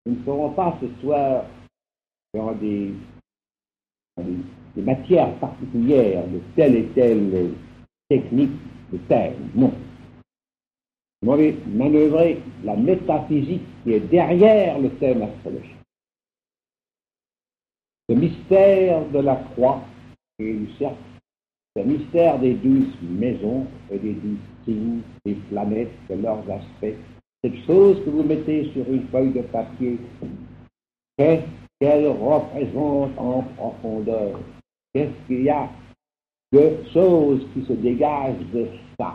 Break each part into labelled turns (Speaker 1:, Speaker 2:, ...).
Speaker 1: Nous ne serons pas ce soir dans des matières particulières de telle et telle technique de thème. Non. Nous allons manœuvrer la métaphysique qui est derrière le thème astrologique. Le mystère de la croix et du cercle, le mystère des 12 maisons et des 12 signes, des planètes, de leurs aspects, cette chose que vous mettez sur une feuille de papier, qu'est-ce qu'elle représente en profondeur? Qu'est-ce qu'il y a de choses qui se dégagent de ça?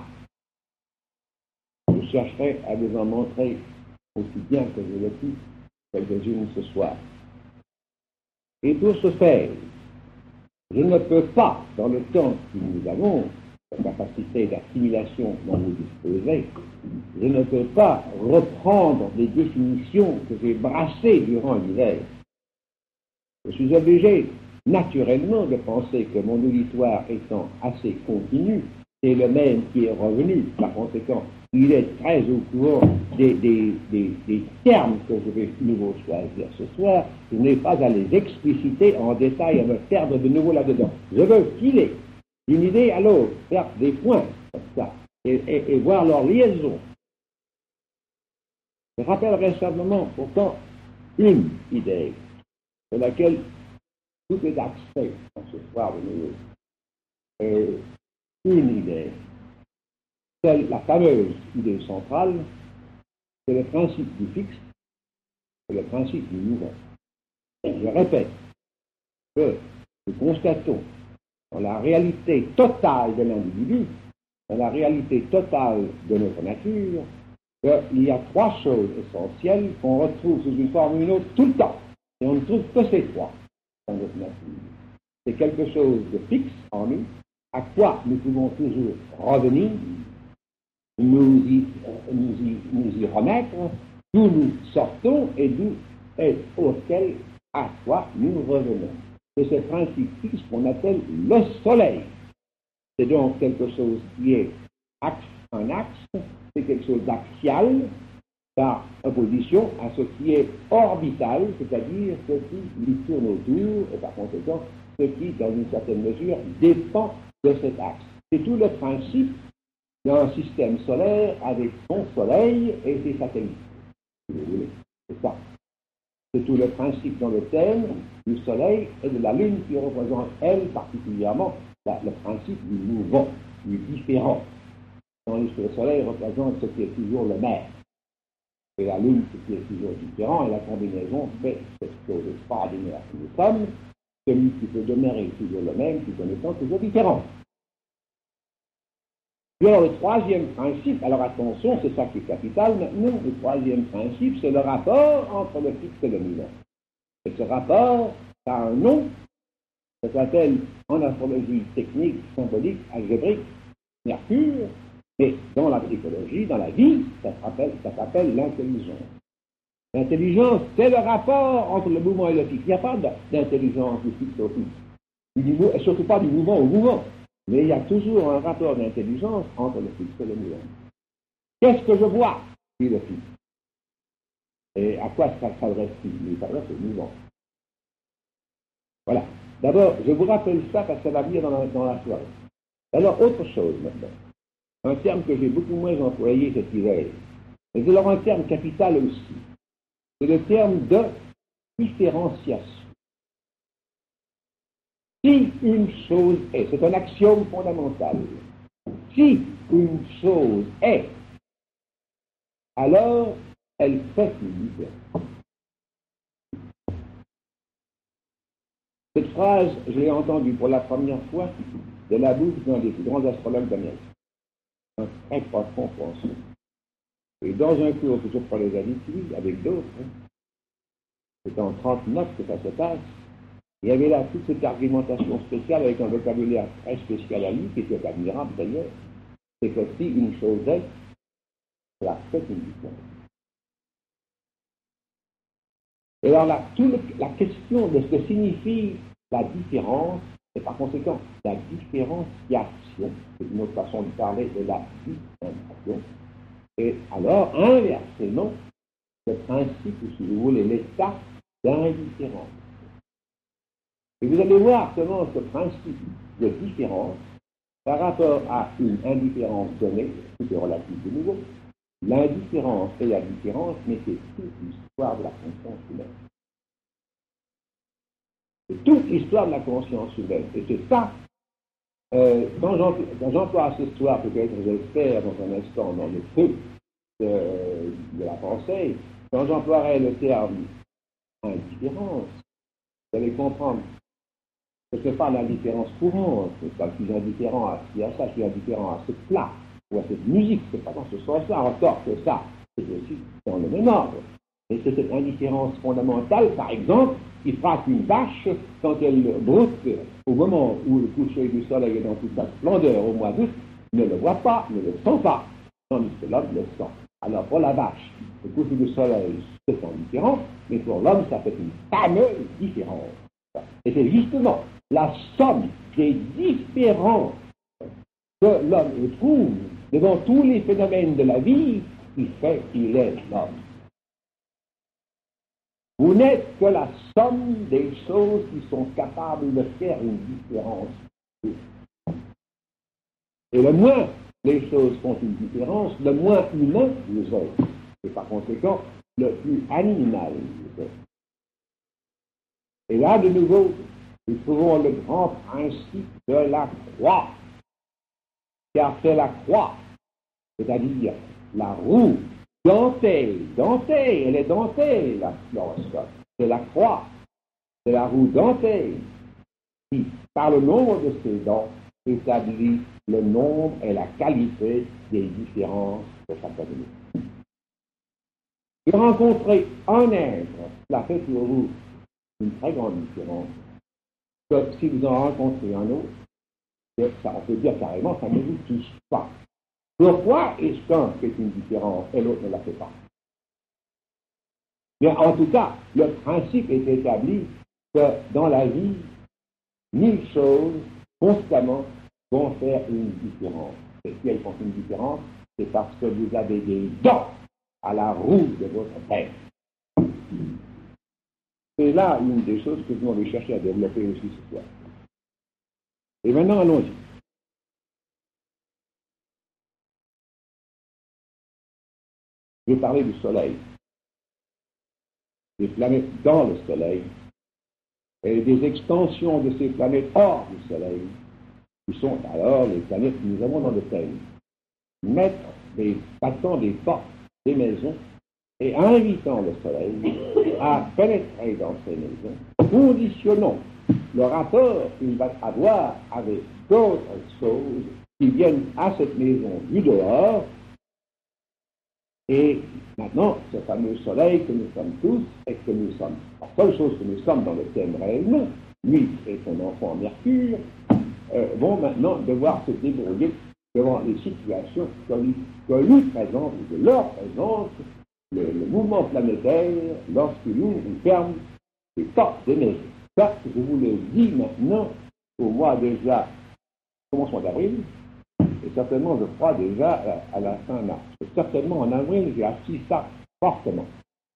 Speaker 1: Je chercherai à vous en montrer aussi bien que je le puis quelques-unes ce soir. Et pour ce faire, je ne peux pas, dans le temps que nous avons, la capacité d'assimilation dont vous disposez, je ne peux pas reprendre des définitions que j'ai brassées durant l'hiver. Je suis obligé, naturellement, de penser que mon auditoire étant assez continu, c'est le même qui est revenu. Par conséquent, il est très au courant des termes que je vais nouveau choisir ce soir. Je n'ai pas à les expliciter en détail, à me perdre de nouveau là-dedans. Je veux filer d'une idée à l'autre, faire des points comme ça, et voir leur liaison. Je rappellerai simplement pourtant une idée sur laquelle tout est axé dans ce soir de nouveau. Une idée, c'est la fameuse idée centrale, c'est le principe du fixe et le principe du mouvant. Je répète que nous constatons dans la réalité totale de l'individu, dans la réalité totale de notre nature, qu'il y a trois choses essentielles qu'on retrouve sous une forme ou une autre tout le temps. Et on ne trouve que ces trois dans notre nature. C'est quelque chose de fixe en nous, à quoi nous pouvons toujours revenir, nous y remettre, d'où nous sortons et auquel, à quoi nous revenons. C'est ce principe fixe qu'on appelle le soleil. C'est donc quelque chose qui est un axe, c'est quelque chose d'axial, par opposition à ce qui est orbital, c'est-à-dire ce qui lui tourne autour, et par conséquent, ce qui, dans une certaine mesure, dépend de cet axe. C'est tout le principe d'un système solaire avec son soleil et ses satellites, si vous voulez. C'est ça. C'est tout le principe dans le thème du soleil et de la lune qui représente, elle, particulièrement, le principe du mouvant, du différent. Tandis que le soleil représente ce qui est toujours le même. Et la lune, ce qui est toujours différent, et la combinaison fait cette chose extraordinaire que nous sommes, celui qui peut demeurer toujours le même, tout en étant toujours différent. Puis alors, le troisième principe, alors attention, c'est ça qui est capital maintenant, le troisième principe, c'est le rapport entre le fixe et le mouvant. Et ce rapport a un nom, ça s'appelle en astrologie technique, symbolique, algébrique, Mercure, mais dans la psychologie, dans la vie, ça s'appelle l'intelligence. L'intelligence, c'est le rapport entre le mouvement et le fixe. Il n'y a pas d'intelligence du fixe au fixe. Et surtout pas du mouvement au mouvement. Mais il y a toujours un rapport d'intelligence entre le fixe et le mouvement. Qu'est-ce que je vois, dit le fixe? Et à quoi ça s'adresse-t-il? Il s'adresse au mouvement. Voilà. D'abord, je vous rappelle ça parce que ça va venir dans la soirée. Alors, autre chose maintenant. Un terme que j'ai beaucoup moins employé cet hiver. Mais c'est alors un terme capital aussi. C'est le terme de différenciation. Si une chose est, c'est un axiome fondamental. Si une chose est, alors elle fait une différence. Cette phrase, je l'ai entendue pour la première fois de la bouche d'un des plus grands astrologues d'Amérique. Un très profond penseur. Et dans un cours que je prenais habitude avec d'autres, c'est en 39 que ça se passe, il y avait là toute cette argumentation spéciale avec un vocabulaire très spécial à lui, qui était admirable d'ailleurs, c'est que si une chose est, la fait une différence. Et alors là, la question de ce que signifie la différence, et par conséquent la différenciation, c'est une autre façon de parler de la distinction. Et alors, inversement, le principe, ou si vous voulez, l'état d'indifférence. Et vous allez voir comment ce principe de différence, par rapport à une indifférence donnée, tout est relatif de nouveau, l'indifférence et la différence, mais c'est toute l'histoire de la conscience humaine. C'est toute l'histoire de la conscience humaine. Et c'est ça, quand j'emploie ce soir, peut-être j'espère dans un instant dans le feu de la pensée, quand j'emploierai le terme indifférence, vous allez comprendre que ce n'est pas l'indifférence courante, c'est pas que je suis indifférent à ce ça, je suis indifférent à ce plat ou à cette musique, c'est pas dans ce sens-là, encore que ça, c'est aussi dans le même ordre. Et c'est cette indifférence fondamentale, par exemple, qui frappe une vache quand elle broute au moment où le coucher du soleil est dans toute sa splendeur au mois d'août, ne le voit pas, ne le sent pas, tandis que l'homme le sent. Alors pour la vache, le coucher du soleil se sent différent, mais pour l'homme, ça fait une fameuse différence. Et c'est justement la somme des différences que l'homme éprouve devant tous les phénomènes de la vie qui fait qu'il est l'homme. Vous n'êtes que la somme des choses qui sont capables de faire une différence. Et le moins les choses font une différence, le moins humain vous êtes. Et par conséquent, le plus animal vous êtes. Et là, de nouveau, nous trouvons le grand principe de la croix. Car c'est la croix, c'est-à-dire la roue dentée, elle est dentée, la l'horoscope. C'est la croix, c'est la roue dentée qui, par le nombre de ses dents, établit le nombre et la qualité des différences de chaque animal. Et rencontrer un être, cela fait pour vous une très grande différence. Que si vous en rencontrez un autre, ça, on peut dire carrément, ça ne vous touche pas. Pourquoi est-ce qu'un fait une différence et l'autre ne la fait pas? Mais en tout cas, le principe est établi que dans la vie, 1000 choses constamment vont faire une différence. Et si elles font une différence, c'est parce que vous avez des dents à la roue de votre tête. C'est là une des choses que nous allons chercher à développer aussi ce soir. Et maintenant, allons-y. Je vais parler du Soleil, des planètes dans le Soleil, et des extensions de ces planètes hors du Soleil, qui sont alors les planètes que nous avons dans le thème. Battant des portes des maisons et invitant le Soleil à pénétrer dans ces maisons, conditionnons le rapport qu'il va avoir avec d'autres choses qui viennent à cette maison du dehors. Et maintenant, ce fameux Soleil que nous sommes tous, et que nous sommes, la seule chose que nous sommes dans le thème réellement, lui et son enfant Mercure, vont maintenant devoir se débrouiller devant les situations que lui présente, ou que leur présente le mouvement planétaire lorsqu'il ouvre ou ferme les portes des maisons. Ça, je vous le dis maintenant, au mois déjà, commencement d'avril, et certainement, je crois déjà à la fin mars. Et certainement, en avril, j'ai assis ça fortement.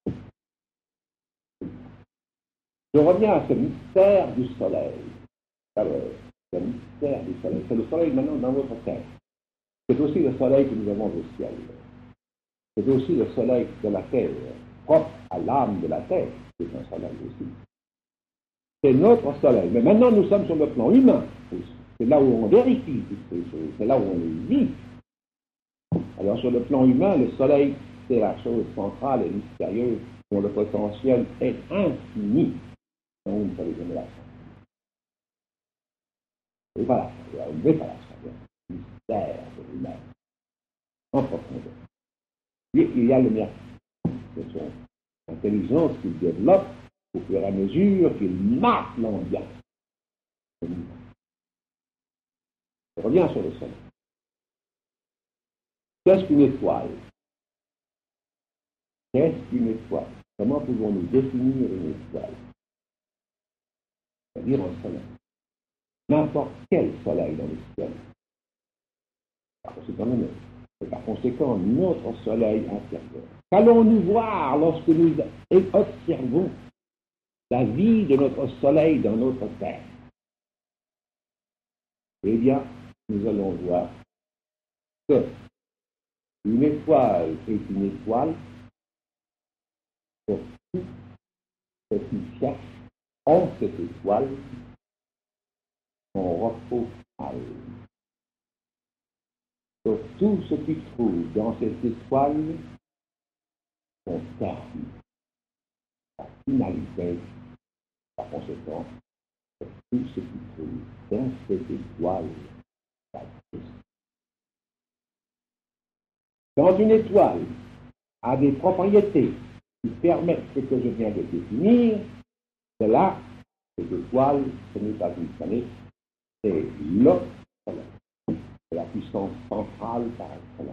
Speaker 1: Je reviens à ce mystère du Soleil. Alors, le mystère du Soleil. C'est le Soleil maintenant dans votre terre. C'est aussi le Soleil que nous avons au ciel. C'est aussi le Soleil de la terre, propre à l'âme de la terre. C'est un Soleil aussi. C'est notre Soleil. Mais maintenant, nous sommes sur le plan humain aussi. C'est là où on vérifie toutes ces choses, c'est là où on les vit. Alors sur le plan humain, le Soleil, c'est la chose centrale et mystérieuse dont le potentiel est infini. Donc vous ne savez jamais la fin. Et voilà, on ne veut pas la fin. Le mystère de l'humain, en profondeur. Puis il y a le Mercure. C'est son intelligence qu'il développe au fur et à mesure qu'il marque l'ambiance. Je reviens sur le Soleil. Qu'est-ce qu'une étoile? Qu'est-ce qu'une étoile? Comment pouvons-nous définir une étoile? C'est-à-dire un soleil. N'importe quel soleil dans le ciel. Par conséquent, notre soleil intérieur. qu'allons-nous voir lorsque nous observons la vie de notre soleil dans notre terre? Eh bien, nous allons voir que une étoile est une étoile pour tout ce qui cherche en cette étoile son repos calme. Pour tout ce qui trouve dans cette étoile son terme, sa finalité, par conséquent, pour tout ce qui trouve dans cette étoile sa destinée. Quand une étoile a des propriétés qui permettent ce que je viens de définir, c'est là, cette étoile, ce n'est pas une planète, c'est le soleil. C'est la puissance centrale par excellence.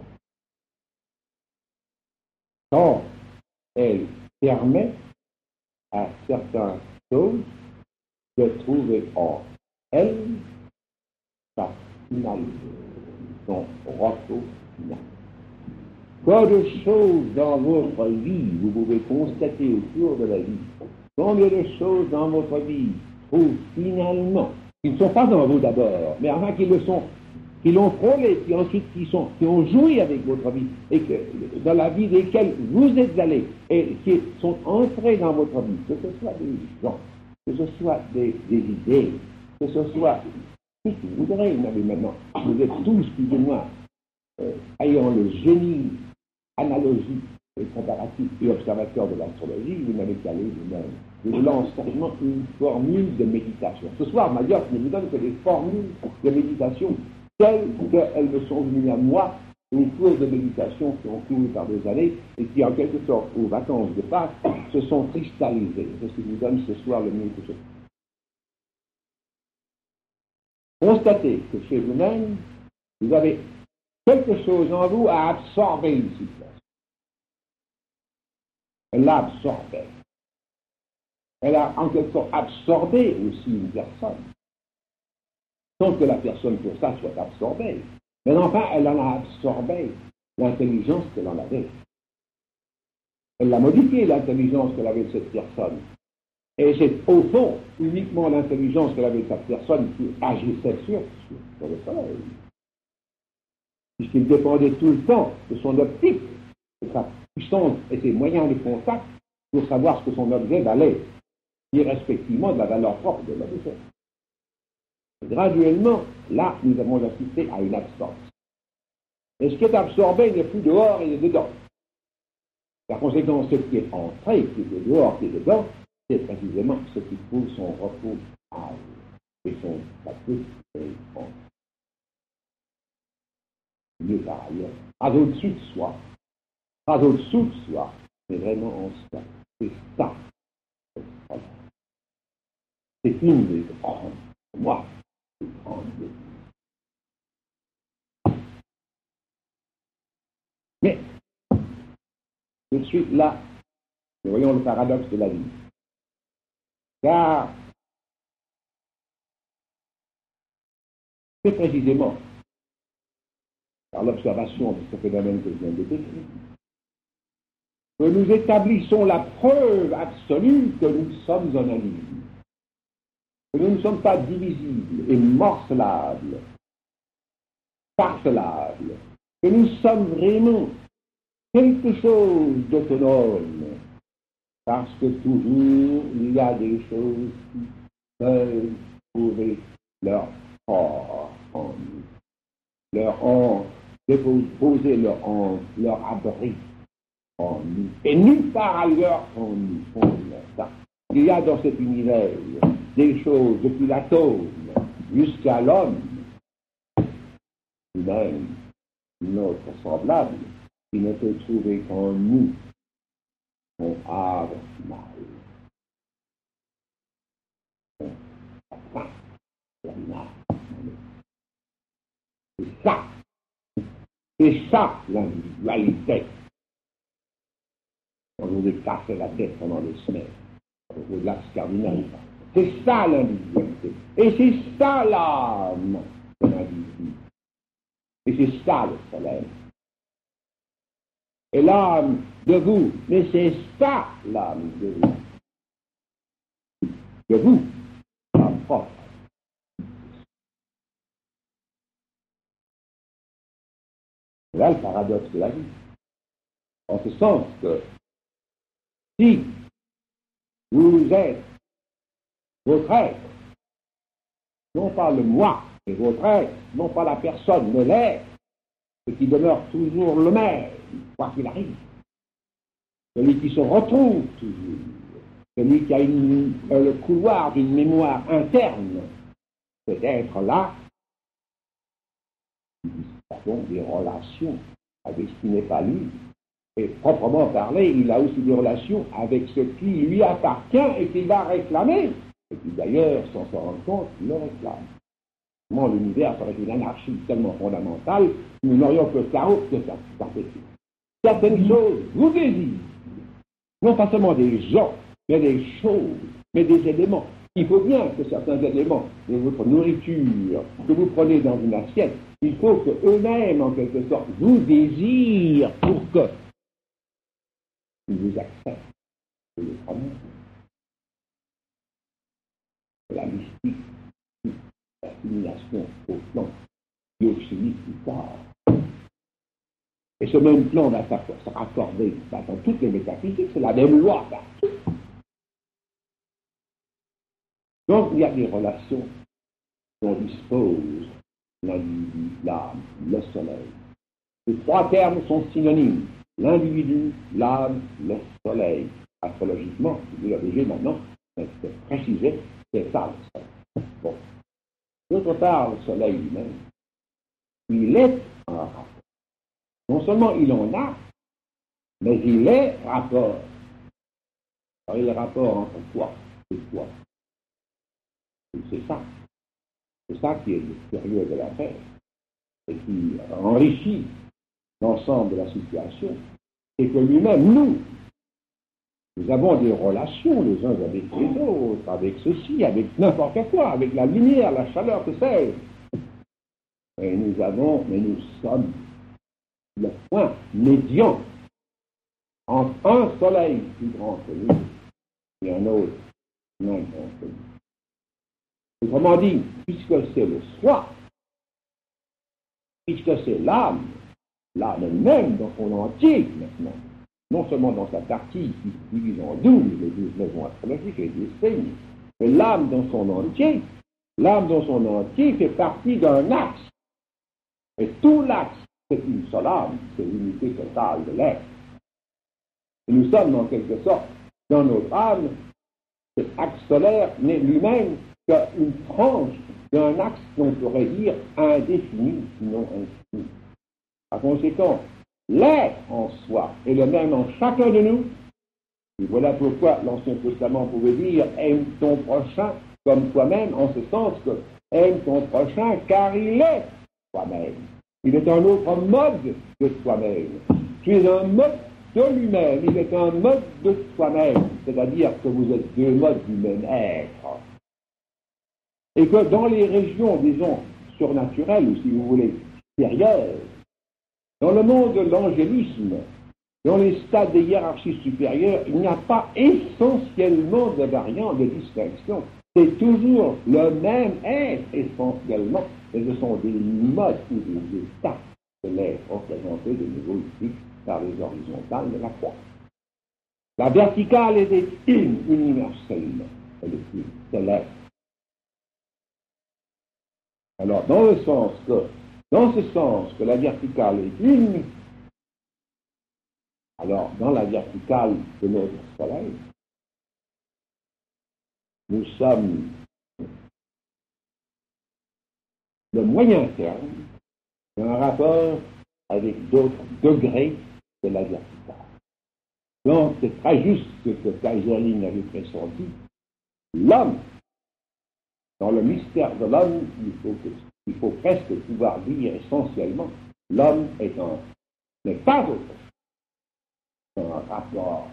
Speaker 1: Quand elle permet à certaines choses de trouver en elle sa finalité, son repos final. Quoi de choses dans votre vie vous pouvez constater au cours de la vie? Combien de choses dans votre vie trouvent finalement, qui ne sont pas en vous d'abord, mais enfin qui le sont, qui l'ont frôlé, puis ensuite qui ont joui avec votre vie, et que dans la vie desquelles vous êtes allés, et qui sont entrés dans votre vie, que ce soit des gens, que ce soit des idées, que ce soit tout ce que vous voudrez, mais maintenant, vous êtes tous plus ou moins ayant le génie analogique et comparatif et observateur de l'astrologie, vous n'avez qu'à aller vous-même. Je vous lance simplement une formule de méditation. Ce soir, Mayotte ne vous donne que des formules de méditation telles qu'elles me sont venues à moi au cours de méditation qui ont couru par des années et qui, en quelque sorte, aux vacances de Pâques, se sont cristallisées. C'est ce que je vous donne ce soir le mieux que je peux. Constatez que chez vous-même, vous avez quelque chose en vous à absorber une situation. Elle l'a absorbé. Elle a en quelque sorte absorbé aussi une personne. Sans que la personne pour ça soit absorbée. Mais enfin, elle en a absorbé l'intelligence qu'elle en avait. Elle a modifié l'intelligence qu'elle avait de cette personne. Et c'est au fond uniquement l'intelligence qu'elle avait de cette personne qui agissait sur le soleil. Puisqu'il dépendait tout le temps de son optique, de sa puissance et ses moyens de contact pour savoir ce que son objet valait, irrespectivement de la valeur propre de l'objet. Graduellement, là, nous avons assisté à une absorption. Et ce qui est absorbé n'est plus dehors et dedans. La conséquence, ce qui est entré, qui est dehors, qui est dedans, c'est précisément ce qui trouve son repos et sa petite en mieux par ailleurs. Pas au-dessus de soi, pas au-dessous de soi, mais vraiment en soi. C'est ça. C'est une des grandes, moi, des grandes. Mais, tout de suite là, nous voyons le paradoxe de la vie. Car, c'est précisément par l'observation de ce phénomène que je viens de décrire, que nous établissons la preuve absolue que nous sommes un individu, que nous ne sommes pas divisibles et morcelables, parcelables, que nous sommes vraiment quelque chose d'autonome, parce que toujours il y a des choses qui peuvent trouver leur corps en nous, poser leur abri en nous, et nulle part ailleurs en nous. Il y a dans cet univers des choses depuis l'atome jusqu'à l'homme, même notre semblable, qui ne peut trouver qu'en nous son art mal. C'est ça l'individualité. On vous est cassé la tête pendant des semaines, au lac cardinal. C'est ça l'individualité. Et c'est ça l'âme de l'individu. Et c'est ça le soleil. est l'âme de vous, mais c'est ça l'âme de vous. De vous, l'âme propre. C'est là le paradoxe de la vie. En ce sens que si vous êtes votre être, non pas le moi, mais votre être, non pas la personne, mais l'être, ce qui demeure toujours le même, quoi qu'il arrive, celui qui se retrouve toujours, celui qui a le couloir d'une mémoire interne, cet être-là, nous avons des relations avec ce qui n'est pas lui. Et proprement parlé, il a aussi des relations avec ce qui lui appartient et qu'il va réclamer. Et qui d'ailleurs, sans s'en rendre compte, le réclame. Comment l'univers serait une anarchie tellement fondamentale, nous n'aurions que chaos que ça perpétue. Certaines choses vous désirent. Non pas seulement des gens, mais des choses, mais des éléments. Il faut bien que certains éléments de votre nourriture que vous prenez dans une assiette, il faut qu'eux-mêmes, en quelque sorte, vous désirent pour que ils vous acceptent de les prendre. La mystique, l'assimilation au plan biochimique plus tard. Et ce même plan va se raccorder dans toutes les métaphysiques, c'est la même loi partout. Donc il y a des relations dont dispose l'individu, l'âme, le soleil. Ces trois termes sont synonymes. L'individu, l'âme, le soleil. Astrologiquement, vous l'avez déjà maintenant, c'est précisé, c'est ça le soleil. Bon. D'autre part, le soleil lui-même, il est un rapport. Non seulement il en a, mais il est rapport. Alors, il est rapport entre toi et toi. Et c'est ça. C'est ça qui est le curieux de l'affaire. Et qui enrichit l'ensemble de la situation. Et que lui-même, nous avons des relations les uns avec les autres, avec ceci, avec n'importe quoi, avec la lumière, la chaleur, que sais-je. Et nous sommes le point médian entre un soleil plus grand que nous et un autre moins grand que nous. Autrement dit, puisque c'est le soi, puisque c'est l'âme elle-même dans son entier maintenant, non seulement dans sa partie qui se divise en 12, les 12 maisons astrologiques et les signes, mais l'âme dans son entier fait partie d'un axe. Et tout l'axe, c'est une seule âme, c'est l'unité totale de l'être. Et nous sommes en quelque sorte, dans notre âme, cet axe solaire n'est lui-même qu'une frange d'un axe qu'on pourrait dire indéfini, sinon infini. Par conséquent, l'être en soi est le même en chacun de nous. Et voilà pourquoi l'Ancien Testament pouvait dire « aime ton prochain comme toi-même », en ce sens que « aime ton prochain car il est toi-même ». Il est un autre mode de toi-même. Tu es un mode de lui-même, il est un mode de toi-même, c'est-à-dire que vous êtes deux modes du même être. Et que dans les régions, disons, surnaturelles, ou si vous voulez, supérieures, dans le monde de l'angélisme, dans les stades des hiérarchies supérieures, il n'y a pas essentiellement de variantes de distinction. C'est toujours le même être essentiellement, et ce sont des modes ou des états de l'être représentés de niveau ici par les horizontales de la croix. La verticale est universellement, c'est l'être. Alors, dans ce sens que la verticale est une, alors dans la verticale de notre soleil, nous sommes le moyen terme d'un rapport avec d'autres degrés de la verticale. Donc, c'est très juste ce que Kaiserling avait pressenti. L'homme, dans le mystère de l'homme, il faut presque pouvoir dire essentiellement, l'homme n'est pas autre qu'un rapport.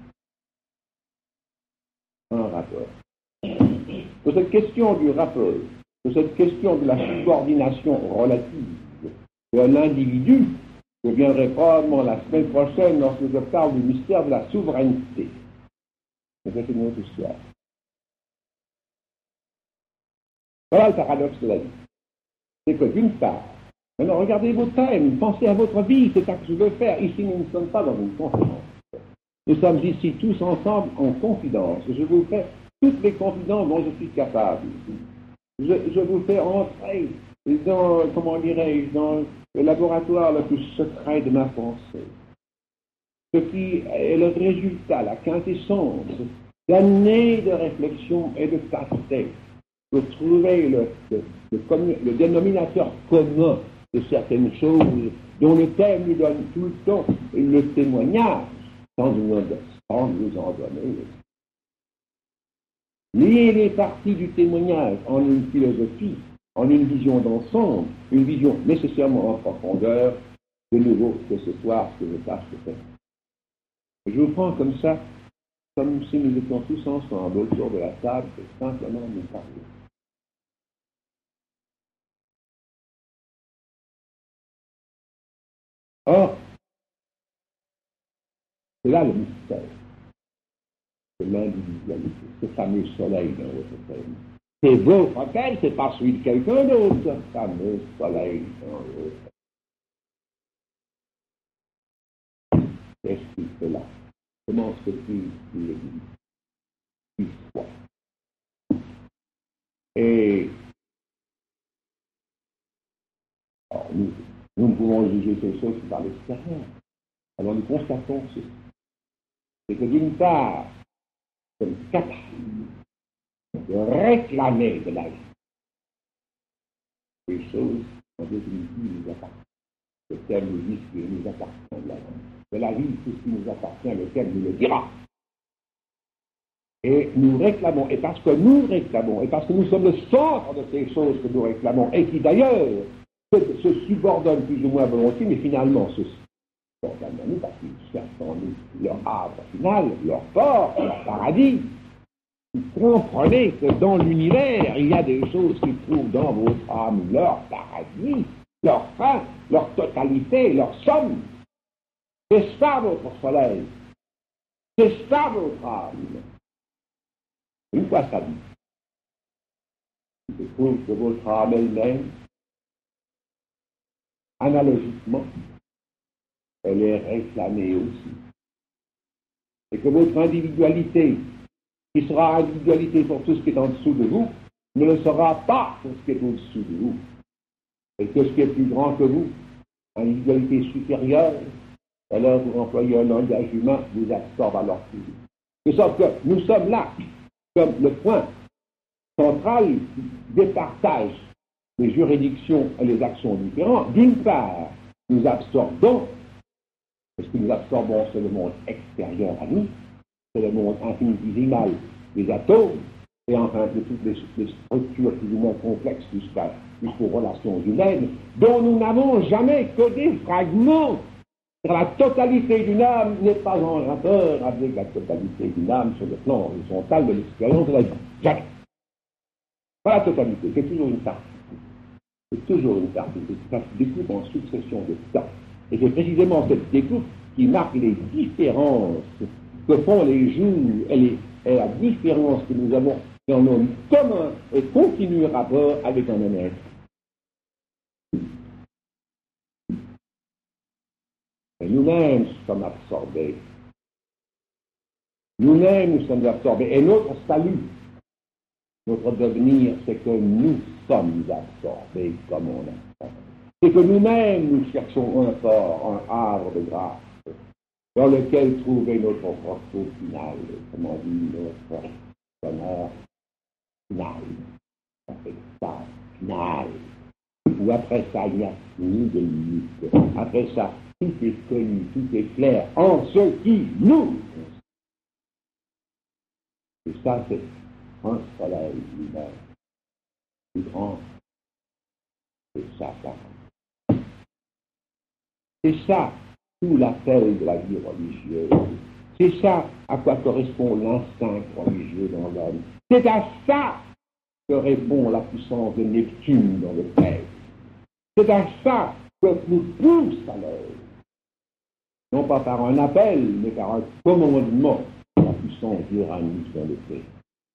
Speaker 1: Un rapport. De cette question du rapport, de cette question de la subordination relative de l'individu Je viendrai probablement la semaine prochaine lorsque je parle du mystère de la souveraineté. Mais c'est une autre histoire. Voilà le paradoxe de la vie. C'est que d'une part, maintenant regardez vos thèmes, pensez à votre vie, c'est ça que je veux faire. Ici, nous ne sommes pas dans une conférence. Nous sommes ici tous ensemble en confidence. Je vous fais toutes les confidences dont je suis capable. Je vous fais entrer dans, comment dirais-je, dans le laboratoire le plus secret de ma pensée. Ce qui est le résultat, la quintessence d'années de réflexion et de casse-tête pour trouver le dénominateur commun de certaines choses dont le thème nous donne tout le temps le témoignage sans nous en donner. Lier les parties du témoignage en une philosophie, en une vision d'ensemble, une vision nécessairement en profondeur, de nouveau que ce soir que je tâche de faire. Je vous prends comme ça, comme si nous étions tous ensemble autour de la table et simplement nous parler. Or, c'est là le mystère de l'individualité, ce fameux soleil dans votre thème. C'est votre thème, c'est pas celui de quelqu'un d'autre, ce fameux soleil dans votre thème. Qu'est-ce qu'il fait là? Comment se fait-il qu'il le dit? Il soit. Et alors, nous ne pouvons juger ces choses par l'extérieur. Alors nous constatons ceci. C'est que d'une part, comme capable de réclamer de la vie des choses en définitive nous appartiennent. Le thème nous dit ce qui nous appartient de la vie, tout ce qui nous appartient, le thème nous le dira. Et nous réclamons, et parce que nous réclamons, et parce que nous sommes le centre de ces choses que nous réclamons, et qui d'ailleurs se subordonnent plus ou moins volontiers, mais finalement se subordonnent à nous parce qu'ils cherchent en nous leur havre final, leur port, leur paradis. Vous comprenez que dans l'univers, il y a des choses qui trouvent dans votre âme leur paradis, leur fin, leur totalité, leur somme. C'est ça votre soleil. C'est ça votre âme. Une fois ça dit, je trouve que votre âme elle-même, analogiquement, elle est réclamée aussi. Et que votre individualité, qui sera individualité pour tout ce qui est en dessous de vous, ne le sera pas pour ce qui est au-dessous de vous. Et que ce qui est plus grand que vous, individualité supérieure, alors vous employez un langage humain, vous absorbe à leur plus. De sorte que nous sommes là, comme le point central des partages des juridictions et les actions différentes. D'une part, nous absorbons, parce que nous absorbons c'est le monde extérieur à nous, c'est le monde infinitésimal des atomes, et enfin de toutes les structures plus ou moins complexes jusqu'aux relations humaines, dont nous n'avons jamais que des fragments. La totalité d'une âme n'est pas en rapport avec la totalité d'une âme sur le plan horizontal de l'expérience de la vie. Jamais. Pas la totalité, c'est toujours une partie. C'est toujours une partie. Ça se découpe en succession de temps. Et c'est précisément cette découpe qui marque les différences que font les jours et la différence que nous avons dans nos communs et continu rapport avec un même être. Et nous-mêmes sommes absorbés. Nous-mêmes nous sommes absorbés. Et notre salut, notre devenir, c'est que nous sommes absorbés comme on a. C'est que nous-mêmes nous cherchons un port, un havre de grâce, dans lequel trouver notre repos final, comment dire, notre bonheur final, notre état final. Ou après ça, il n'y a ni de limite. Après ça, tout est connu, tout est clair en ce qui nous. Et ça, c'est un soleil lui-même, plus grand, c'est ça, ça. C'est ça, tout l'appel de la vie religieuse. C'est ça à quoi correspond l'instinct religieux dans l'homme. C'est à ça que répond la puissance de Neptune dans le Père. C'est à ça que nous pousse à l'œuvre. non pas par un appel, mais par un commandement de la puissance d'Uranus dans le pays.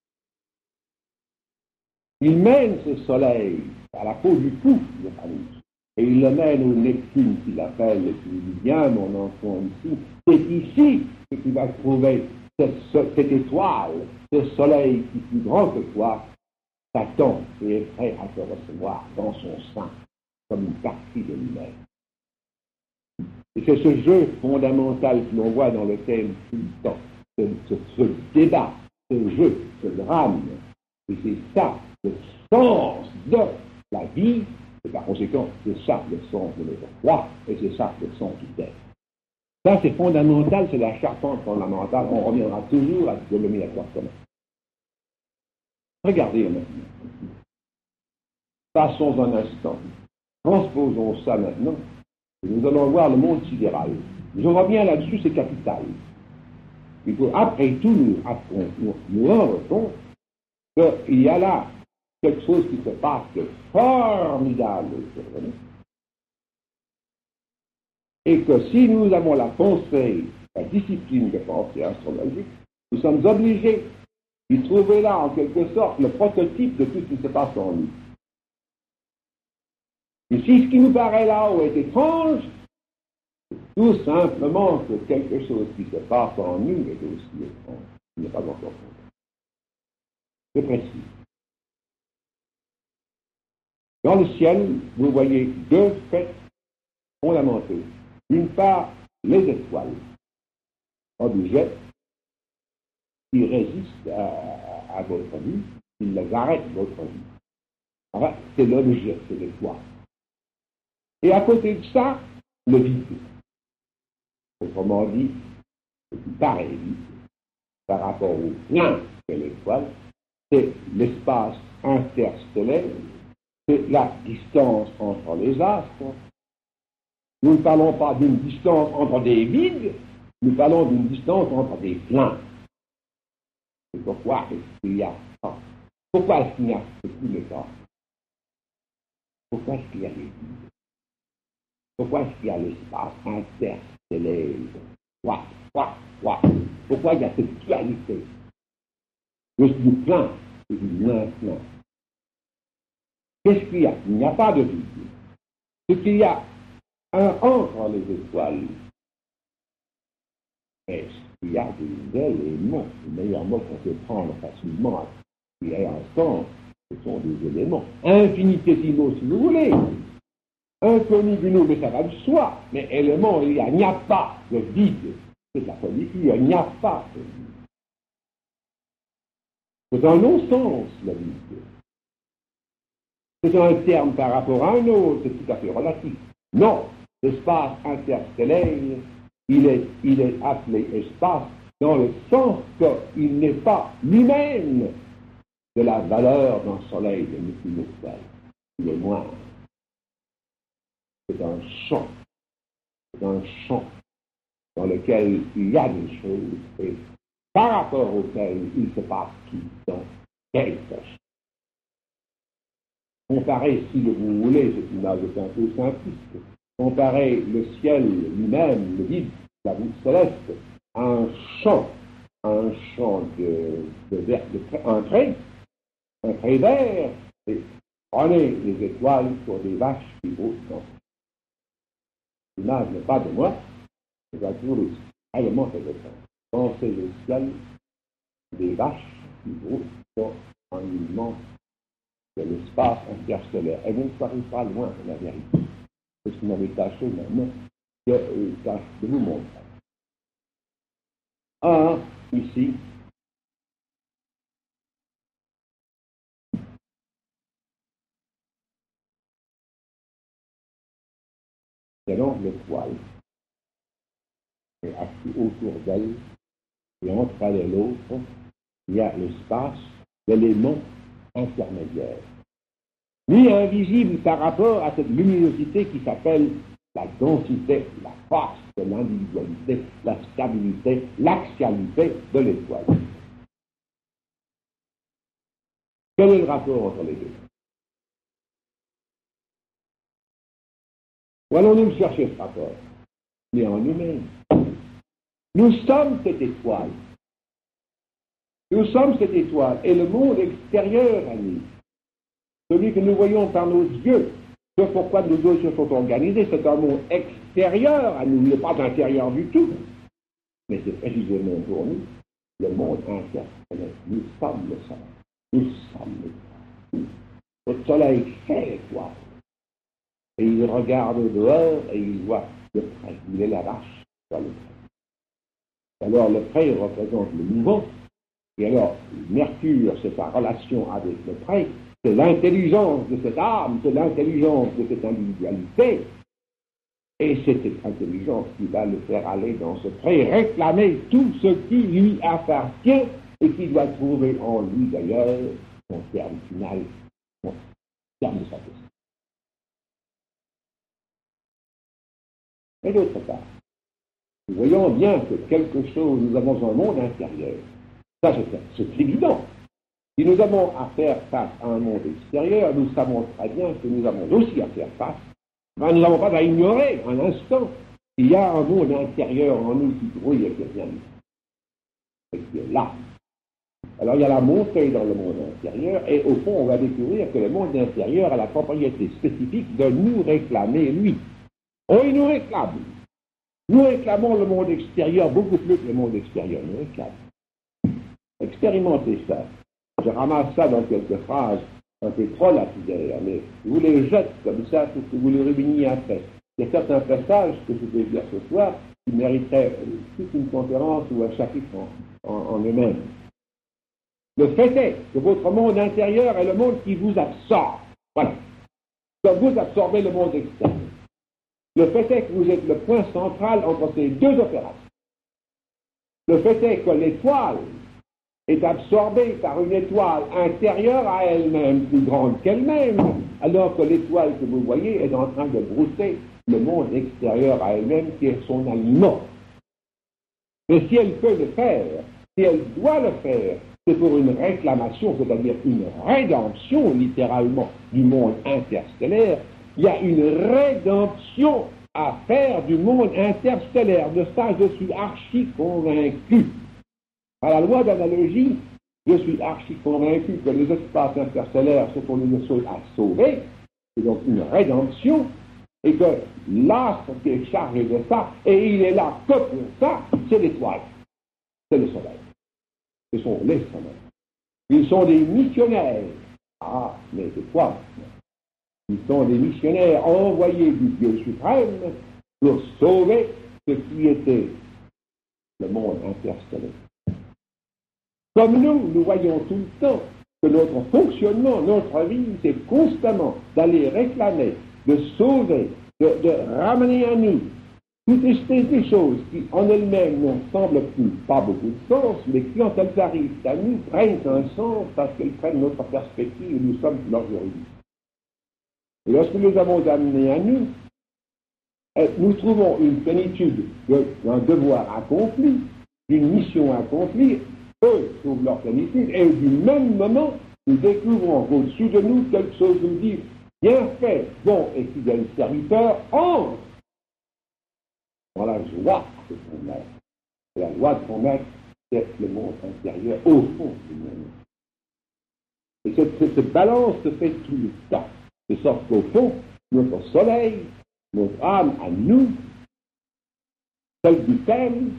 Speaker 1: Il mène ce soleil à la peau du cou, Uranus, et il le mène au Neptune qu'il appelle, et puis il dit, viens mon enfant ici, c'est ici que tu vas trouver cette étoile, ce soleil qui est plus grand que toi, t'attend et est prêt à te recevoir dans son sein, comme une partie de lui-même. Et c'est ce jeu fondamental que l'on voit dans le thème tout le temps, ce débat, ce jeu, ce drame. Et c'est ça le sens de la vie, et par conséquent, c'est ça le sens de notre foi, et c'est ça le sens du thème. Ça, c'est fondamental, c'est la charpente fondamentale. On reviendra toujours à ce dénominateur commun. Regardez maintenant. Passons un instant. Transposons ça maintenant. Et nous allons voir le monde sidéral. Je reviens là-dessus, c'est capital. Il faut, après tout, nous rendre compte qu'il y a là quelque chose qui se passe de formidable. Et que si nous avons la pensée, la discipline de pensée astrologique, nous sommes obligés d'y trouver là, en quelque sorte, le prototype de tout ce qui se passe en nous. Et si ce qui nous paraît là-haut est étrange, c'est tout simplement que quelque chose qui se passe en nous est aussi étrange. Il n'est pas encore compris. C'est précis. Dans le ciel, vous voyez deux faits fondamentaux. D'une part, les étoiles, objets qui résistent à votre vie, qui les arrêtent votre vie. Enfin, c'est l'objet, c'est l'étoile. Et à côté de ça, le vide. Autrement dit, ce qui paraît vide par rapport au plein de l'étoile, c'est l'espace interstellaire, c'est la distance entre les astres. Nous ne parlons pas d'une distance entre des vides, nous parlons d'une distance entre des pleins. C'est pourquoi est-ce qu'il y a ça? Pourquoi est-ce qu'il n'y a que tout le temps? Pourquoi est-ce qu'il y a des vides? Pourquoi est-ce qu'il y a l'espace interstellaire? Pourquoi il y a cette dualité? Juste du plein et du moins-plein. Qu'est-ce qu'il y a? Il n'y a pas de vide. Ce qu'il y a entre les étoiles, est-ce qu'il y a des éléments? Le meilleur mot qu'on peut prendre facilement, qui est un sens, ce sont des éléments infinitésimaux, si vous voulez. Inconnus de nous, mais ça va de soi. Mais éléments, il n'y a pas de vide. C'est la politique, il n'y a pas de vide. C'est un non-sens, le vide. C'est un terme par rapport à un autre, c'est tout à fait relatif. Non, l'espace interstellaire, il est appelé espace dans le sens qu'il n'est pas lui-même de la valeur d'un soleil de Neptune. Il est moins. C'est un champ dans lequel il y a des choses et par rapport auxquelles il se passe tout le temps quelque chose. Comparer, si vous voulez, c'est une image un peu simpliste, comparer le ciel lui-même, le vide, la voûte céleste, à un champ un trait vert, et prenez les étoiles pour des vaches qui broutent dans l'image n'est pas de moi, c'est à toujours réellement fait de ça. Pensez le ciel des vaches qui broutent dans un immense de l'espace interstellaire. Et vous ne serez pas loin de la vérité. C'est ce que vous m'avez tâché maintenant de vous montrer. Ici, c'est donc l'étoile. Et assis autour d'elle, et entre elle et l'autre, il y a l'espace d'éléments intermédiaires. Ni invisible par rapport à cette luminosité qui s'appelle la densité, la force de l'individualité, la stabilité, l'axialité de l'étoile. Quel est le rapport entre les deux? Où allons-nous chercher ce rapport? Il est en nous-mêmes. Nous sommes cette étoile. Nous sommes cette étoile. Et le monde extérieur à nous, celui que nous voyons par nos yeux, ce pourquoi nos yeux se sont organisés, c'est un monde extérieur à nous, il n'est pas intérieur du tout. Mais c'est précisément pour nous le monde intérieur. Nous sommes le soleil. Nous sommes l'étoile. Le soleil fait l'étoile. Et il regarde au dehors et il voit le prêtre. Il est la vache, il voit le prêtre. Alors le prêtre représente le mouvant. Et alors, Mercure, c'est sa relation avec le prêtre, c'est l'intelligence de cette âme, c'est l'intelligence de cette individualité. Et c'est cette intelligence qui va le faire aller dans ce pré, réclamer tout ce qui lui appartient et qui doit trouver en lui d'ailleurs son terme final, son terme de sa question. Et d'autre part, nous voyons bien que quelque chose, nous avons un monde intérieur. Ça, c'est évident. Si nous avons à faire face à un monde extérieur, nous savons très bien que nous avons aussi à faire face. Ben, nous n'avons pas à ignorer un instant qu'il y a un monde intérieur en nous qui grouille et qui vient et qui est là. Alors il y a la montée dans le monde intérieur et au fond on va découvrir que le monde intérieur a la propriété spécifique de nous réclamer lui. Oh, il nous réclame. Nous réclamons le monde extérieur beaucoup plus que le monde extérieur nous réclame. Expérimentez ça. Je ramasse ça dans quelques phrases un peu trop lapidaires, mais vous les jetez comme ça pour que vous les reveniez après. Il y a certains passages que je vais dire ce soir qui mériteraient toute une conférence ou un chapitre en eux-mêmes. Le fait est que votre monde intérieur est le monde qui vous absorbe. Voilà. Donc vous absorbez le monde extérieur. Le fait est que vous êtes le point central entre ces deux opérations. Le fait est que l'étoile est absorbée par une étoile intérieure à elle-même, plus grande qu'elle-même, alors que l'étoile que vous voyez est en train de brousser le monde extérieur à elle-même qui est son aliment. Mais si elle peut le faire, si elle doit le faire, c'est pour une réclamation, c'est-à-dire une rédemption, littéralement, du monde interstellaire. Il y a une rédemption à faire du monde interstellaire. De ça, je suis archi convaincu. À la loi d'analogie, je suis archi convaincu que les espaces interstellaires sont une chose à sauver, c'est donc une rédemption, et que l'astre qui est chargé de ça, et il est là que pour ça, c'est l'étoile, c'est le soleil. Ce sont les soleils. Ils sont des missionnaires. Ah, mais c'est quoi? Ils sont des missionnaires envoyés du Dieu suprême pour sauver ce qui était le monde interstellaire. Comme nous voyons tout le temps que notre fonctionnement, notre vie, c'est constamment d'aller réclamer, de sauver, de ramener à nous toutes ces choses qui, en elles-mêmes, ne semblent plus pas beaucoup de sens, mais qui, quand elles arrivent à nous, prennent un sens parce qu'elles prennent notre perspective et nous sommes leur juridique. Et lorsque nous avons amené à nous, nous trouvons une plénitude d'un devoir accompli, d'une mission accomplie. Eux trouvent leur plénitude, et du même moment, nous découvrons qu'au-dessus de nous, quelque chose nous dit bien fait, bon et fidèle serviteur, entre dans la joie de son maître. Et la loi de son maître, c'est le monde intérieur, au fond du monde. Et cette balance se fait tout le temps, de sorte qu'au fond, notre soleil, notre âme à nous, celle du thème,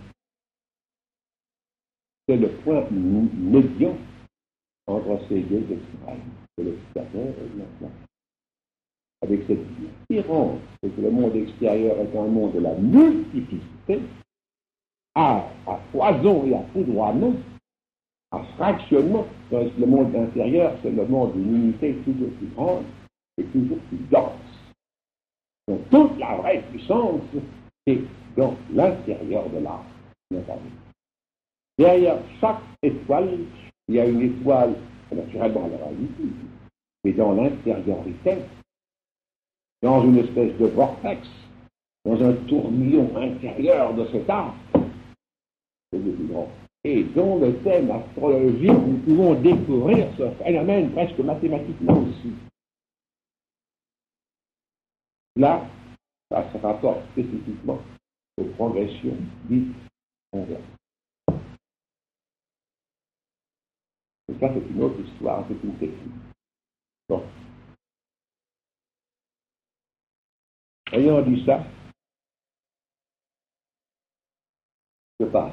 Speaker 1: c'est le point médian entre ces deux extrêmes, de l'extérieur et de l'intérieur. Avec cette différence, c'est que le monde extérieur est un monde de la multiplicité, à foison et à foudroiement, à fractionnement, tandis que le monde intérieur, c'est le monde d'une unité toujours plus grande et toujours plus dense. Donc toute la vraie puissance est dans l'intérieur de l'âme, notamment. Derrière chaque étoile, il y a une étoile, naturellement à la réalité, mais dans l'intériorité, dans une espèce de vortex, dans un tourbillon intérieur de cet art, c'est le plus grand. Et dans le thème astrologique, nous pouvons découvrir ce phénomène presque mathématiquement aussi. Là, ça se rapporte spécifiquement aux progressions dites On verra. Et ça, c'est une autre histoire, c'est une technique. Bon. Ayant dit ça, je passe.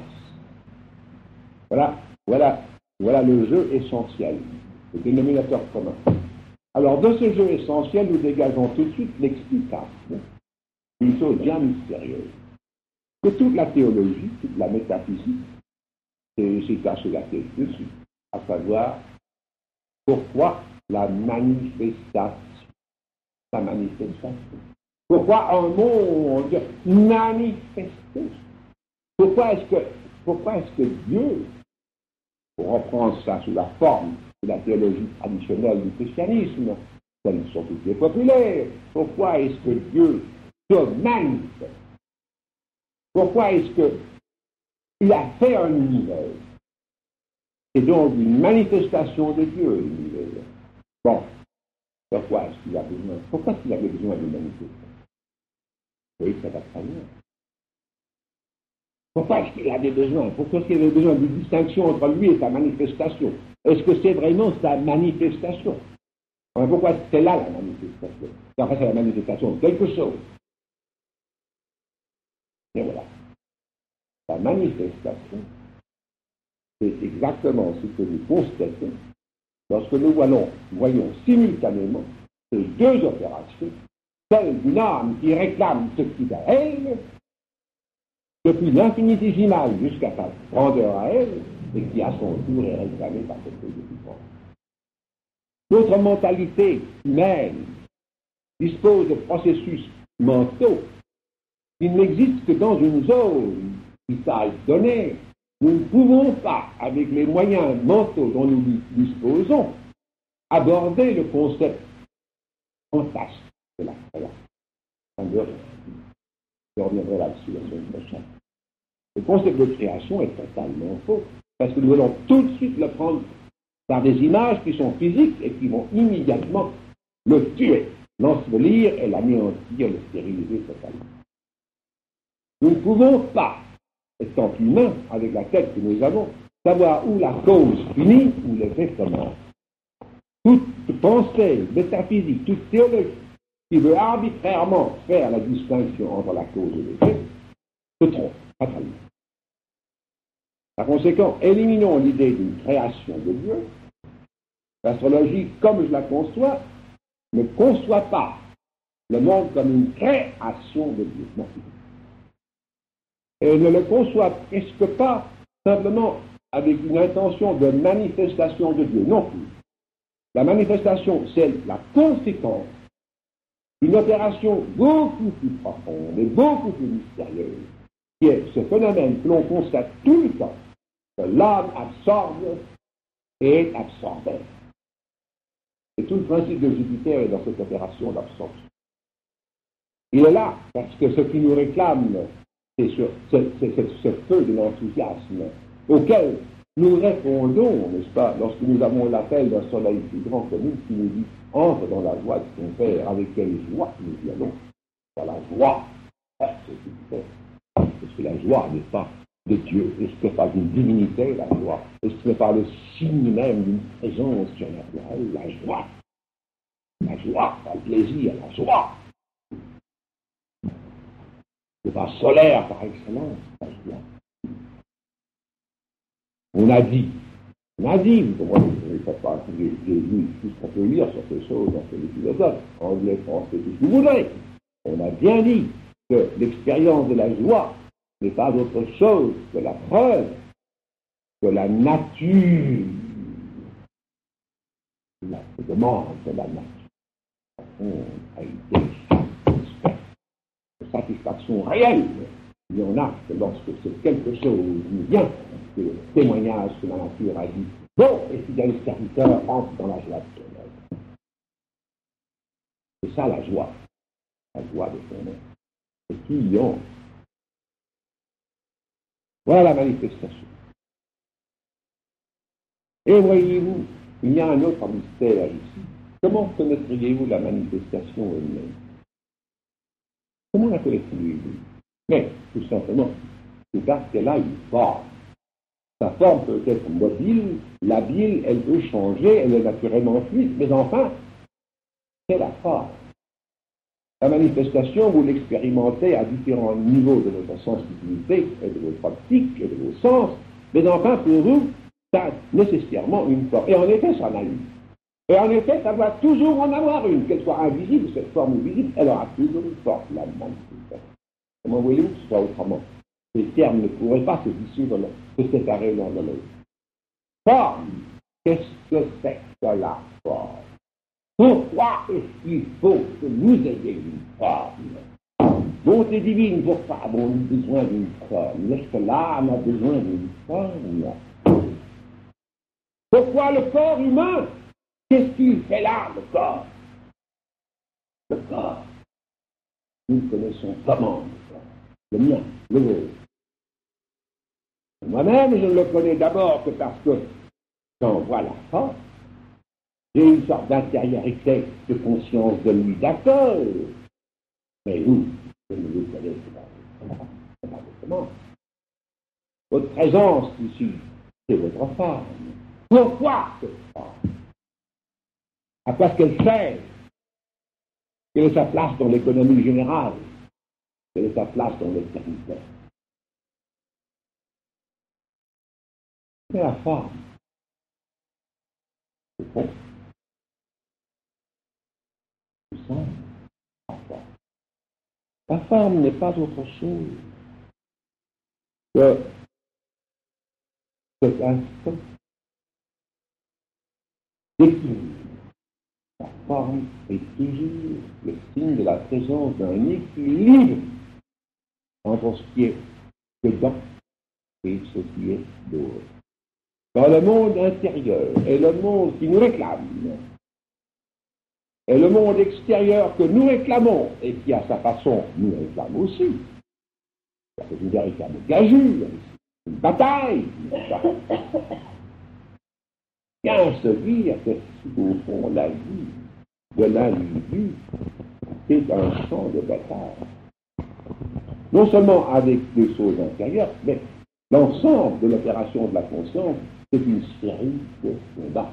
Speaker 1: Voilà le jeu essentiel, le dénominateur commun. Alors, de ce jeu essentiel, nous dégageons tout de suite l'explication d'une chose bien mystérieuse. Que toute la théologie, toute la métaphysique, c'est caché la tête dessus, à savoir pourquoi la manifestation. La manifestation. Pourquoi un mot, on dit manifester? Pourquoi est-ce que Dieu, pour reprendre ça sous la forme de la théologie traditionnelle du christianisme, celles sont toutes les populaires, pourquoi est-ce que Dieu se manifeste? Pourquoi est-ce qu'il a fait un univers? C'est donc une manifestation de Dieu, l'univers. Bon, pourquoi est-ce qu'il a besoin? Pourquoi est-ce qu'il avait besoin de manifester? Oui, ça va très bien. Pourquoi est-ce qu'il avait besoin? Pourquoi est-ce qu'il avait besoin d'une distinction entre lui et sa manifestation? Est-ce que c'est vraiment sa manifestation? Enfin, pourquoi est-ce que c'est là la manifestation? En fait, c'est la manifestation de quelque chose. Et voilà. La manifestation, c'est exactement ce que nous constatons lorsque nous voyons simultanément ces deux opérations, celle d'une âme qui réclame ce qui est à elle, depuis l'infinitésimale jusqu'à sa grandeur à elle, et qui à son tour est réclamée par quelque chose de plus grand. Notre mentalité humaine dispose de processus mentaux qui n'existent que dans une zone qui taille donnée. Nous ne pouvons pas, avec les moyens mentaux dont nous disposons, aborder le concept fantastique de la création. Je reviendrai là-dessus la semaine prochaine. Le concept de création est totalement faux, parce que nous allons tout de suite le prendre par des images qui sont physiques et qui vont immédiatement le tuer, l'ensevelir et l'anéantir, le stériliser totalement. Nous ne pouvons pas, étant humains, avec la tête que nous avons, savoir où la cause finit, où l'effet commence. Toute pensée métaphysique, toute théologie qui veut arbitrairement faire la distinction entre la cause et l'effet, se trompe, fatalement. Par conséquent, éliminons l'idée d'une création de Dieu. L'astrologie, comme je la conçois, ne conçoit pas le monde comme une création de Dieu. Non. Et ne le conçoit presque pas simplement avec une intention de manifestation de Dieu. Non plus. La manifestation, c'est la conséquence d'une opération beaucoup plus profonde et beaucoup plus mystérieuse, qui est ce phénomène que l'on constate tout le temps, que l'âme absorbe et est absorbée. Et tout le principe de Jupiter est dans cette opération d'absorption. Il est là, parce que ce qui nous réclame, c'est ce feu de l'enthousiasme auquel nous répondons, n'est-ce pas, lorsque nous avons l'appel d'un soleil plus grand que nous qui nous dit « Entre dans la joie de ton Père, avec quelle joie nous y allons ?» Dans la joie, c'est Jupiter. Parce que la joie n'est pas de Dieu. Est-ce que pas d'une divinité, la joie? Est-ce que ce n'est pas le signe même d'une présence surnaturelle, la joie? La joie, pas le plaisir, la joie. C'est pas solaire par excellence, la joie. On a dit, j'ai lu tout ce qu'on peut lire sur ces choses dans les philosophes, anglais, français, tout ce que vous voulez. On a bien dit que l'expérience de la joie n'est pas autre chose que la preuve que la nature, la demande de la nature, a été satisfaction réelle. Il y en a que lorsque c'est quelque chose nous vient, que le témoignage que la nature a dit, bon, et fidèle serviteur entre dans la joie de ton œuvre. C'est ça la joie de ton œuvre. Et qui y ont. Voilà la manifestation. Et voyez-vous, il y a un autre mystère ici. Comment connaîtriez-vous la manifestation elle-même? Comment la connaîtriez-vous? Mais, tout simplement, c'est parce qu'elle a une forme. Sa forme peut être mobile, labile, elle peut changer, elle est naturellement fluide, mais enfin, c'est la forme. La manifestation, vous l'expérimentez à différents niveaux de votre sensibilité et de votre optique et de vos sens, mais enfin, pour vous, ça a nécessairement une forme. Et en effet, ça en a une. Et en effet, ça doit toujours en avoir une, qu'elle soit invisible, cette forme ou visible, elle aura toujours une forme, la manifestation. Comment voulez-vous que ce soit autrement? Ces termes ne pourraient pas se séparer l'un de l'autre. Forme, qu'est-ce que c'est que la forme? Pourquoi est-ce qu'il faut que vous ayez une forme? Bonté divine, pourquoi avons-nous besoin d'une forme? Est-ce que l'âme a besoin d'une forme? Pourquoi le corps humain? Qu'est-ce qu'il fait là, le corps? Le corps. Nous connaissons comment le corps? Le mien, le vôtre. Moi-même, je ne le connais d'abord que parce que j'en vois la forme. J'ai une sorte d'intériorité de conscience de lui, d'accord. Mais vous, je ne vous connaissez pas autrement. Votre présence ici, c'est votre forme. Pourquoi cette forme? À quoi est-ce qu'elle sert? Quelle est sa place dans l'économie générale? Quelle est sa place dans l'éternité? C'est la forme. C'est bon. C'est ça, la forme. La forme n'est pas autre chose que cet instant d'équilibre. La forme est toujours le signe de la présence d'un équilibre entre ce qui est dedans et ce qui est dehors. Dans le monde intérieur et le monde qui nous réclame, et le monde extérieur que nous réclamons et qui, à sa façon, nous réclame aussi. C'est une véritable gageure, une bataille. Bien se dire que, au fond, la vie de l'individu est un champ de bataille. Non seulement avec des choses intérieures, mais l'ensemble de l'opération de la conscience, c'est une série de combats.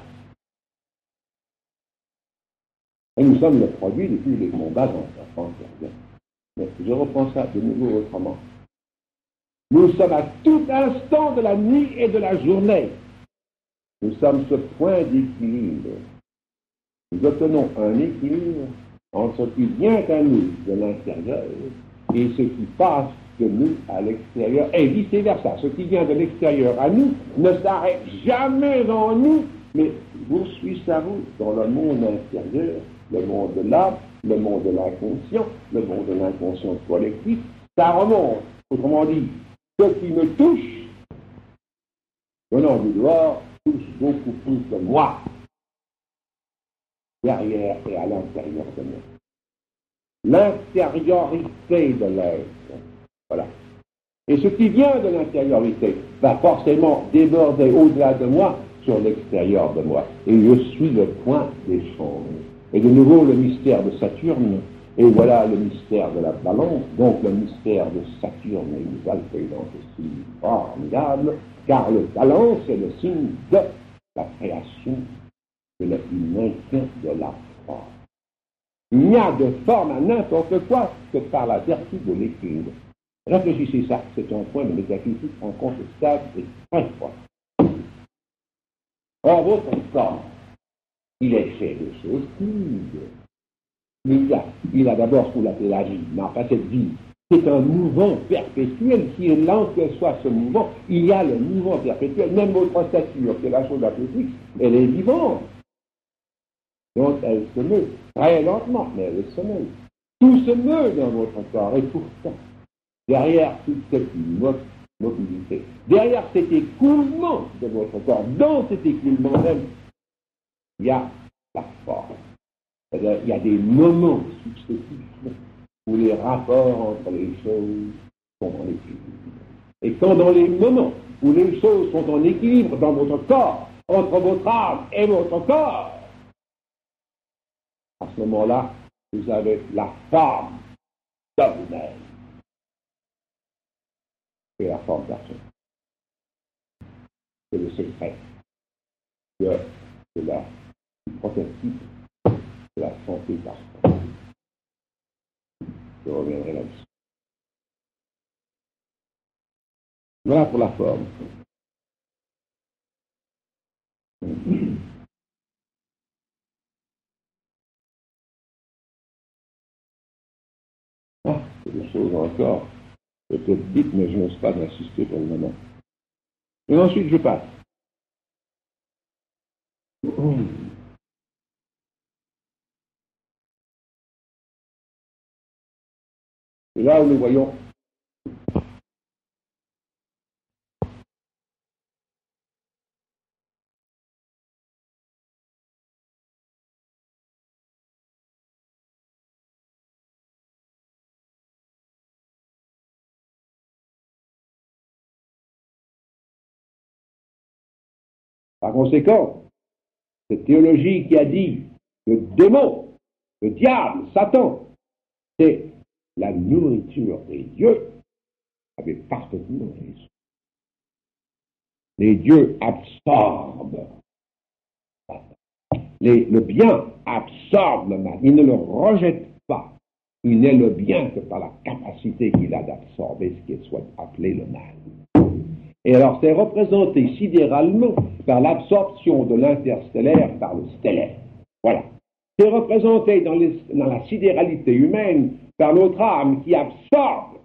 Speaker 1: Et nous sommes le produit de tous les combats antérieurs. Mais je reprends ça de nouveau autrement. Nous sommes à tout instant de la nuit et de la journée. Nous sommes ce point d'équilibre. Nous obtenons un équilibre entre ce qui vient à nous de l'intérieur et ce qui passe de nous à l'extérieur, et vice-versa. Ce qui vient de l'extérieur à nous ne s'arrête jamais en nous, mais poursuit sa route dans le monde intérieur, le monde de l'âme, le monde de l'inconscient, le monde de l'inconscient collectif. Ça remonte. Autrement dit, ce qui me touche, venant du dehors, touche beaucoup plus que moi, derrière et à l'intérieur de moi. L'intériorité de l'être. Voilà. Et ce qui vient de l'intériorité va forcément déborder au-delà de moi sur l'extérieur de moi. Et je suis le point d'échange. Et de nouveau, le mystère de Saturne, et voilà le mystère de la balance, donc le mystère de Saturne est une valséance aussi formidable, car le balance est le signe de la création, du maintien de la forme. Il n'y a de forme à n'importe quoi que par la vertu de l'équilibre. Réfléchissez ça, c'est un point de métaphysique incontestable et très fort. Or, votre corps, il est fait de choses fluides. Il a d'abord ce qu'on appelle la vie, mais enfin cette vie, c'est un mouvement perpétuel. Si lent que soit ce mouvement, il y a le mouvement perpétuel. Même votre stature, qui est la chose la plus fixe, elle est vivante. Donc elle se meut, très lentement, mais elle se meut. Tout se meut dans votre corps, et pourtant, derrière toute cette mobilité, derrière cet écoulement de votre corps, dans cet écoulement même, il y a la forme. C'est-à-dire, il y a des moments successifs où les rapports entre les choses sont en équilibre. Et quand dans les moments où les choses sont en équilibre dans votre corps, entre votre âme et votre corps, à ce moment-là, vous avez la forme de vous-même. et la forme personne. C'est le secret du prototype de la santé parfaite. Je reviendrai là-dessus. Voilà pour la forme. Ah, c'est des choses encore peut-être dites, mais je n'ose pas insister pour le moment. Et ensuite, je passe. Et là où nous voyons par conséquent, cette théologie qui a dit le démon, le diable, Satan, c'est la nourriture des dieux, avait parfaitement raison. Les dieux absorbent. Le bien absorbe le mal. Il ne le rejette pas. Il n'est le bien que par la capacité qu'il a d'absorber ce qui soit appelé le mal. Et alors c'est représenté sidéralement par l'absorption de l'interstellaire par le stellaire. Voilà. C'est représenté dans la sidéralité humaine par notre âme qui absorbe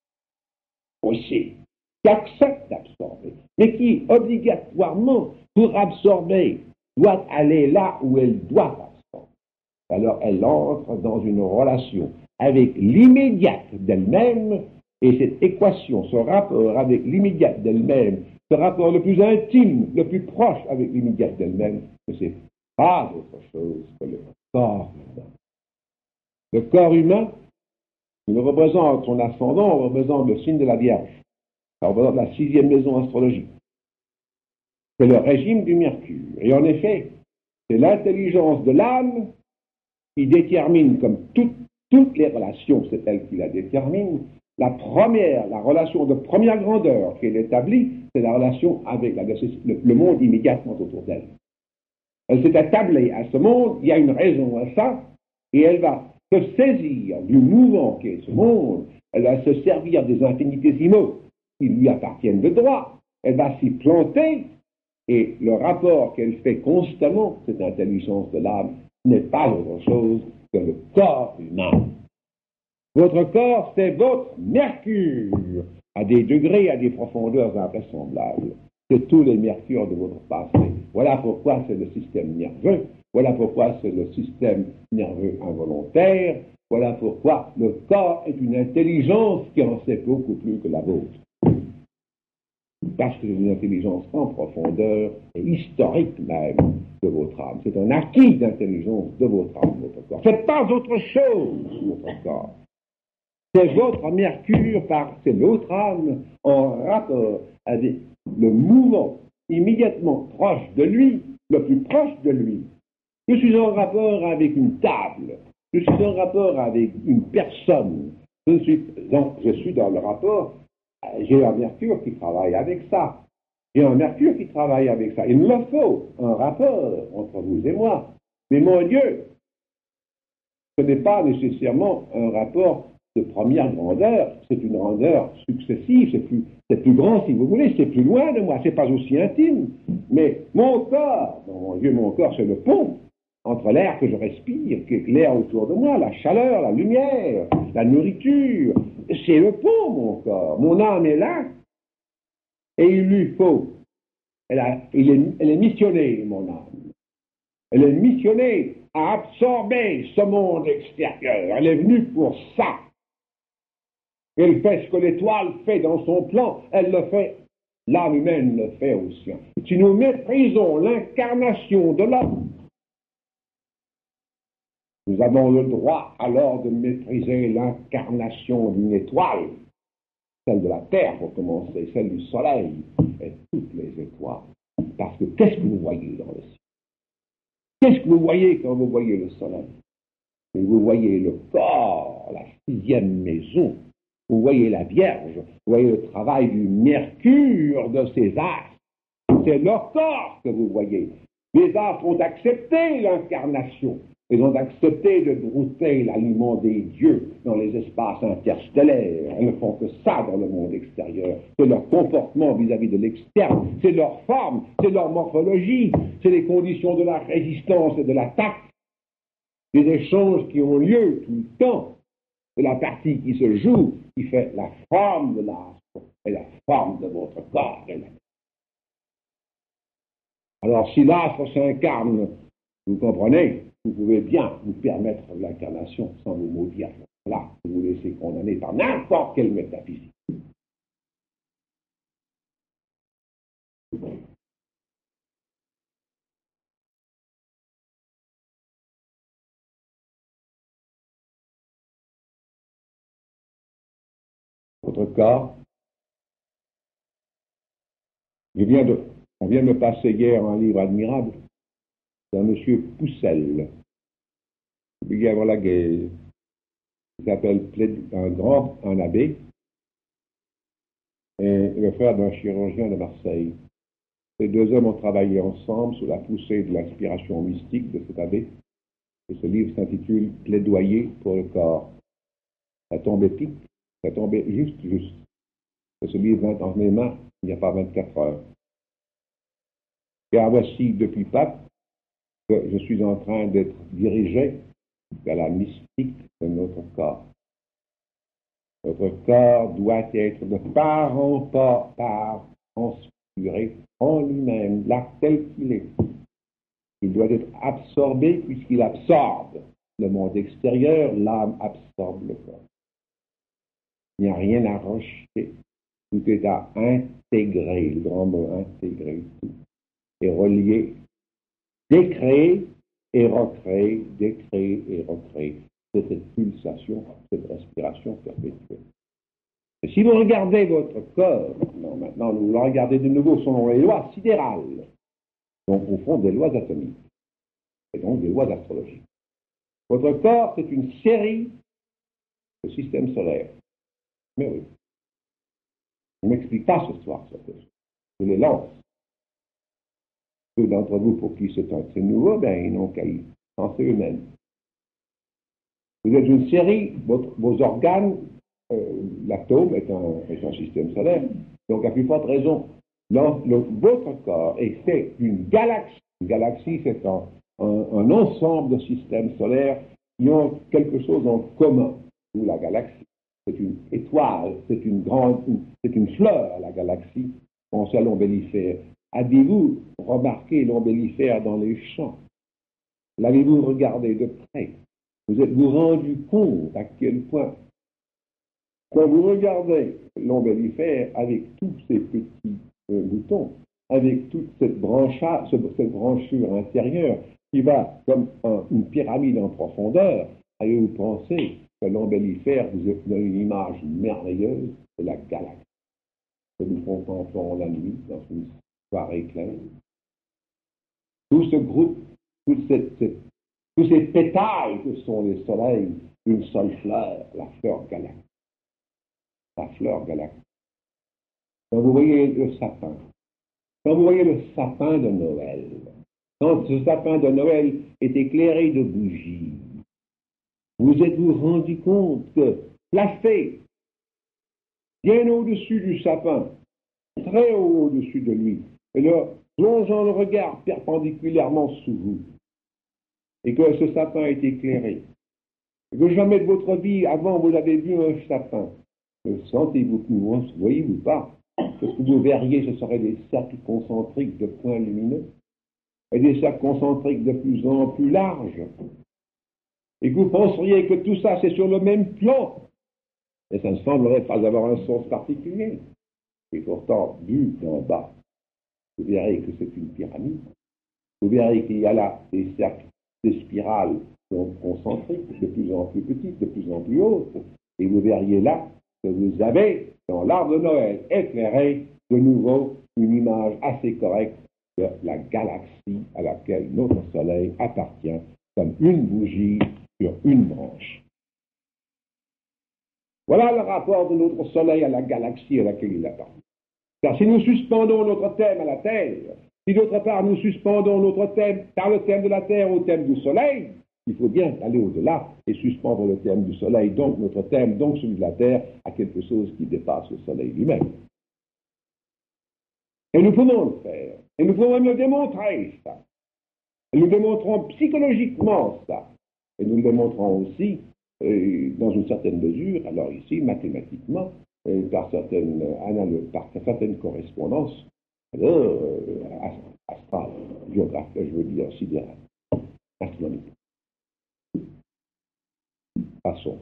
Speaker 1: aussi, qui accepte d'absorber, mais qui obligatoirement, pour absorber, doit aller là où elle doit absorber. Alors elle entre dans une relation avec l'immédiate d'elle-même, et cette équation, ce rapport avec l'immédiate d'elle-même, ce rapport le plus intime, le plus proche avec l'immédiate d'elle-même, que c'est pas autre chose que le corps humain. Le corps humain, il représente son ascendant, représente le signe de la Vierge. Ça représente la 6e maison astrologique. C'est le régime du Mercure. Et en effet, c'est l'intelligence de l'âme qui détermine, comme toutes les relations, c'est elle qui la détermine. La relation de première grandeur qu'elle établit, c'est la relation avec le monde immédiatement autour d'elle. Elle s'est attablée à ce monde, il y a une raison à ça, et elle va se saisir du mouvement qu'est ce monde, elle va se servir des infinitésimaux qui lui appartiennent de droit, elle va s'y planter, et le rapport qu'elle fait constamment, cette intelligence de l'âme, n'est pas autre chose que le corps humain. Votre corps, c'est votre mercure, à des degrés, à des profondeurs invraisemblables. C'est tous les mercures de votre passé. Voilà pourquoi c'est le système nerveux, voilà pourquoi c'est le système nerveux involontaire, voilà pourquoi le corps est une intelligence qui en sait beaucoup plus que la vôtre. Parce que c'est une intelligence en profondeur et historique même de votre âme. C'est un acquis d'intelligence de votre âme, votre corps. C'est pas autre chose, votre corps. C'est votre mercure, c'est l'autre âme en rapport avec le mouvement immédiatement proche de lui, le plus proche de lui. Je suis en rapport avec une table, je suis en rapport avec une personne, je suis dans le rapport, j'ai un mercure qui travaille avec ça, j'ai un mercure qui travaille avec ça. Il me faut un rapport entre vous et moi. Mais mon Dieu, ce n'est pas nécessairement un rapport de première grandeur, c'est une grandeur successive, c'est plus grand si vous voulez, c'est plus loin de moi, c'est pas aussi intime. Mais mon corps, mon Dieu, mon corps, c'est le pont entre l'air que je respire, l'air autour de moi, la chaleur, la lumière, la nourriture. C'est le pont, mon corps. Mon âme est là. Et il lui faut. Elle est missionnée, mon âme. Elle est missionnée à absorber ce monde extérieur. Elle est venue pour ça. Elle fait ce que l'étoile fait dans son plan. Elle le fait. L'âme humaine le fait au sien. Si nous méprisons l'incarnation de l'homme, nous avons le droit alors de mépriser l'incarnation d'une étoile, celle de la Terre pour commencer, celle du Soleil et toutes les étoiles. Parce que qu'est-ce que vous voyez dans le ciel? Qu'est-ce que vous voyez quand vous voyez le Soleil? Et vous voyez le corps, la 6e maison Vous voyez la Vierge, vous voyez le travail du Mercure, de ses astres. C'est leur corps que vous voyez. Les astres ont accepté l'incarnation. Ils ont accepté de brouter l'aliment des dieux dans les espaces interstellaires. Ils ne font que ça dans le monde extérieur. C'est leur comportement vis-à-vis de l'externe. C'est leur forme, c'est leur morphologie. C'est les conditions de la résistance et de l'attaque. Des échanges qui ont lieu tout le temps. C'est la partie qui se joue, qui fait la forme de l'astre et la forme de votre corps. Alors, si l'astre s'incarne, vous comprenez, vous pouvez bien vous permettre l'incarnation sans vous maudire. Là, vous vous laissez condamner par n'importe quelle métaphysique. Votre corps, on vient de me passer hier un livre admirable d'un monsieur Poussel, qui avant la guerre. Il s'appelle un abbé, et le frère d'un chirurgien de Marseille. Ces deux hommes ont travaillé ensemble sous la poussée de l'inspiration mystique de cet abbé. Et ce livre s'intitule Plaidoyer pour le corps. Ça tombait pique, ça tombait juste. Et ce livre vint entre mes mains il n'y a pas 24 heures. Car voici depuis Pâques que je suis en train d'être dirigé vers la mystique de notre corps. Notre corps doit être de part en part transfiguré en lui-même, là tel qu'il est. Il doit être absorbé puisqu'il absorbe le monde extérieur, l'âme absorbe le corps. Il n'y a rien à rejeter, tout est à intégrer, le grand mot intégrer, tout est relié, décréer et recréer, décréer et recréer. C'est cette pulsation, cette respiration perpétuelle. Et si vous regardez votre corps, maintenant vous le regardez de nouveau selon les lois sidérales, donc au fond des lois atomiques, et donc des lois astrologiques. Votre corps, c'est une série de systèmes solaires. Mais oui. Je ne m'explique pas ce soir sur ce sujet. Je les lance. Ceux d'entre vous pour qui c'est nouveau, ils n'ont qu'à y penser eux-mêmes. Vous êtes une série, vos organes, l'atome est un système solaire, donc à plus forte raison, votre corps est fait d'une galaxie. Une galaxie, c'est un ensemble de systèmes solaires qui ont quelque chose en commun. Ou la galaxie, c'est une étoile, c'est une fleur, la galaxie. Pensez à l'ombellifère. Avez-vous remarqué l'ombellifère dans les champs? L'avez-vous regardé de près? Vous êtes-vous rendu compte à quel point, quand vous regardez l'ombellifère avec tous ces petits boutons, avec toute cette branchure intérieure qui va comme une pyramide en profondeur, avez-vous pensé que l'ombellifère vous donne une image merveilleuse de la galaxie que nous contemplons la nuit dans une soirée claire? Tout ce groupe, tous ces pétales que sont les soleils, une seule fleur, la fleur galactique. La fleur galactique. Quand vous voyez le sapin, de Noël, quand ce sapin de Noël est éclairé de bougies, vous êtes-vous rendu compte que placé bien au-dessus du sapin, très haut au-dessus de lui, et là, plongeant le regard perpendiculairement sous vous, et que ce sapin est éclairé, et que jamais de votre vie, avant, vous avez vu un sapin, sentez-vous, voyez-vous pas, que ce que vous verriez, ce seraient des cercles concentriques de points lumineux, et des cercles concentriques de plus en plus larges, et que vous penseriez que tout ça, c'est sur le même plan, et ça ne semblerait pas avoir un sens particulier. Et pourtant, vu d'en bas, vous verrez que c'est une pyramide. Vous verrez qu'il y a là des cercles, des spirales concentriques, de plus en plus petites, de plus en plus hautes. Et vous verriez là que vous avez, dans l'arbre de Noël éclairé, de nouveau une image assez correcte de la galaxie à laquelle notre Soleil appartient, comme une bougie sur une branche. Voilà le rapport de notre Soleil à la galaxie à laquelle il appartient. Car si nous suspendons notre thème à la Terre, si d'autre part nous suspendons notre thème par le thème de la Terre au thème du Soleil, il faut bien aller au-delà et suspendre le thème du Soleil, donc notre thème, donc celui de la Terre, à quelque chose qui dépasse le Soleil lui-même. Et nous pouvons le faire. Et nous pouvons même le démontrer, ça. Et nous démontrons psychologiquement ça. Et nous le démontrons aussi, dans une certaine mesure, alors ici, mathématiquement, par certaines correspondances, astrales, géographiques, je veux dire sidérales, astronomiques. Passons.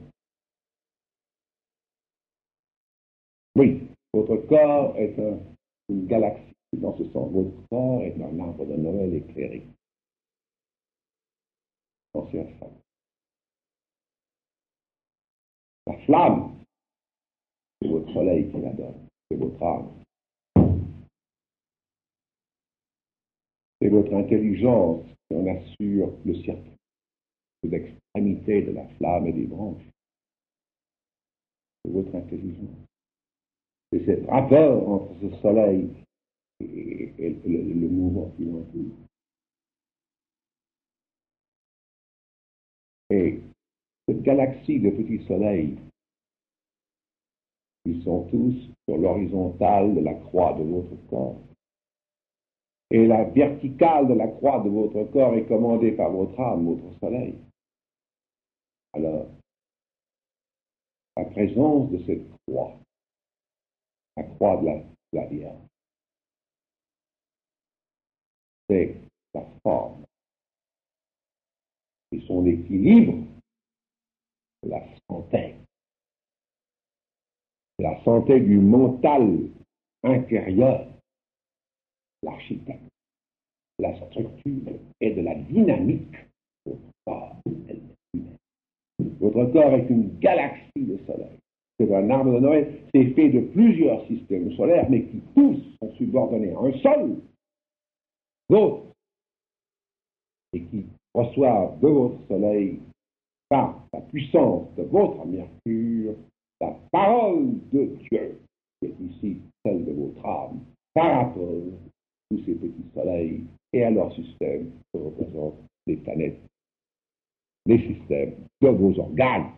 Speaker 1: Oui, votre corps est une galaxie. Dans ce sens, votre corps est un arbre de Noël éclairé. Pensez à ça. La flamme, c'est votre soleil qui la donne, c'est votre âme. C'est votre intelligence qui en assure le circuit aux extrémités de la flamme et des branches. C'est votre intelligence. C'est ce rapport entre ce soleil et le mouvement qui l'entoure. Et cette galaxie de petits soleils, ils sont tous sur l'horizontale de la croix de votre corps. Et la verticale de la croix de votre corps est commandée par votre âme, votre soleil. Alors, la présence de cette croix, la croix de la Vierge, c'est la forme et son équilibre, la santé du mental intérieur, l'architecte, la structure et de la dynamique de votre corps. Votre corps est une galaxie de soleil. C'est un arbre de Noël, c'est fait de plusieurs systèmes solaires, mais qui tous sont subordonnés à un seul, l'autre, et qui reçoivent de votre soleil, par la puissance de votre Mercure, la parole de Dieu, qui est ici celle de votre âme, par rapport à tous ces petits soleils et à leur système que représentent les planètes, les systèmes de vos organes.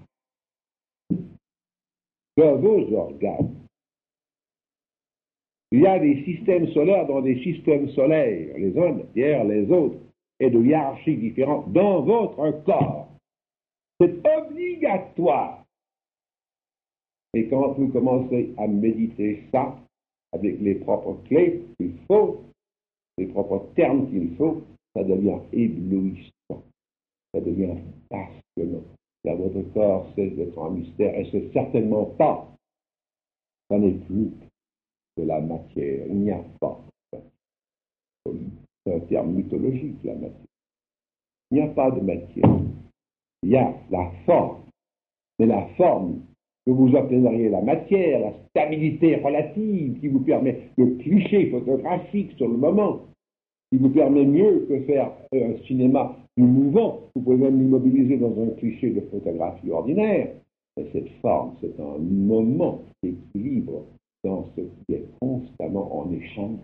Speaker 1: De vos organes. Il y a des systèmes solaires dans des systèmes solaires, les uns derrière les autres, et de hiérarchies différentes dans votre corps. C'est obligatoire. Et quand vous commencez à méditer ça, avec les propres clés qu'il faut, les propres termes qu'il faut, ça devient éblouissant. Ça devient passionnant. Car votre corps cesse d'être un mystère, et c'est certainement pas, ça n'est plus de la matière. Il n'y a pas. C'est un terme mythologique, la matière. Il n'y a pas de matière. Il y a la forme. Mais la forme que vous obtiendriez la matière, la stabilité relative qui vous permet le cliché photographique sur le moment, qui vous permet mieux que faire un cinéma plus mouvant. Vous pouvez même l'immobiliser dans un cliché de photographie ordinaire. Mais cette forme, c'est un moment d'équilibre dans ce qui est constamment en échange.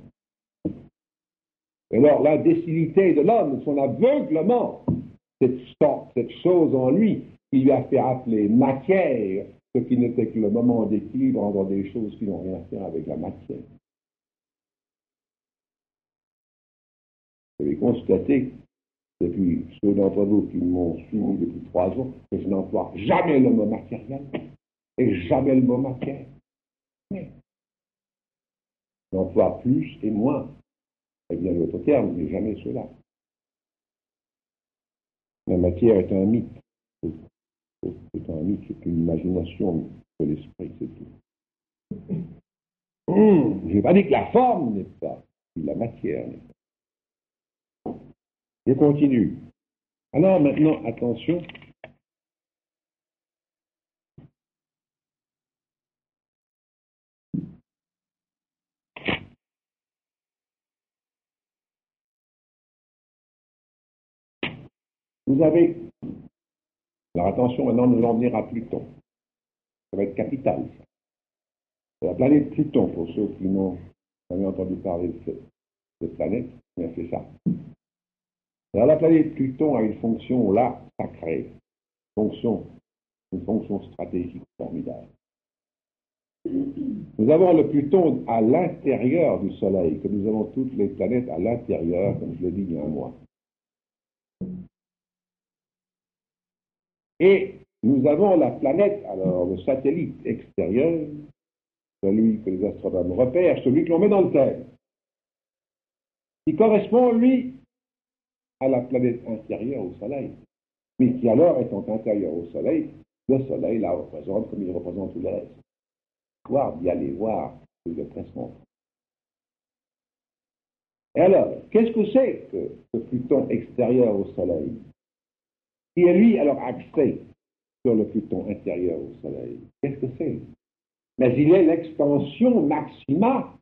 Speaker 1: Et alors, l'imbécilité de l'homme, son aveuglement, cette chose en lui qui lui a fait appeler matière, ce qui n'était que le moment d'équilibre entre des choses qui n'ont rien à faire avec la matière. Vous avez constaté, depuis ceux d'entre vous qui m'ont suivi depuis 3 ans, que je n'emploie jamais le mot matériel et jamais le mot matière. J'emploie plus et moins. C'est bien d'autres termes, mais jamais cela. La matière est un mythe. C'est un mythe, c'est une imagination de l'esprit, c'est tout. Je n'ai pas dit que la forme n'est pas, la matière n'est pas. Je continue. Alors maintenant, attention. Vous avez, alors attention, maintenant nous en venir à Pluton. Ça va être capital. C'est la planète Pluton, pour ceux qui n'ont jamais entendu parler de cette planète, bien c'est ça. Alors la planète Pluton a une fonction là, sacrée, une fonction stratégique formidable. Nous avons le Pluton à l'intérieur du Soleil, que nous avons toutes les planètes à l'intérieur, comme je l'ai dit il y a un mois. Et nous avons la planète, alors le satellite extérieur, celui que les astronomes repèrent, celui que l'on met dans le ciel, qui correspond, lui, à la planète intérieure au Soleil, mais qui alors, étant intérieur au Soleil, le Soleil la représente comme il représente tout le reste. Voir d'y aller voir tout le pression. Et alors, qu'est-ce que c'est que ce Pluton extérieur au Soleil, qui est lui alors axé sur le Pluton intérieur au Soleil? Qu'est-ce que c'est? Mais il est l'extension maxima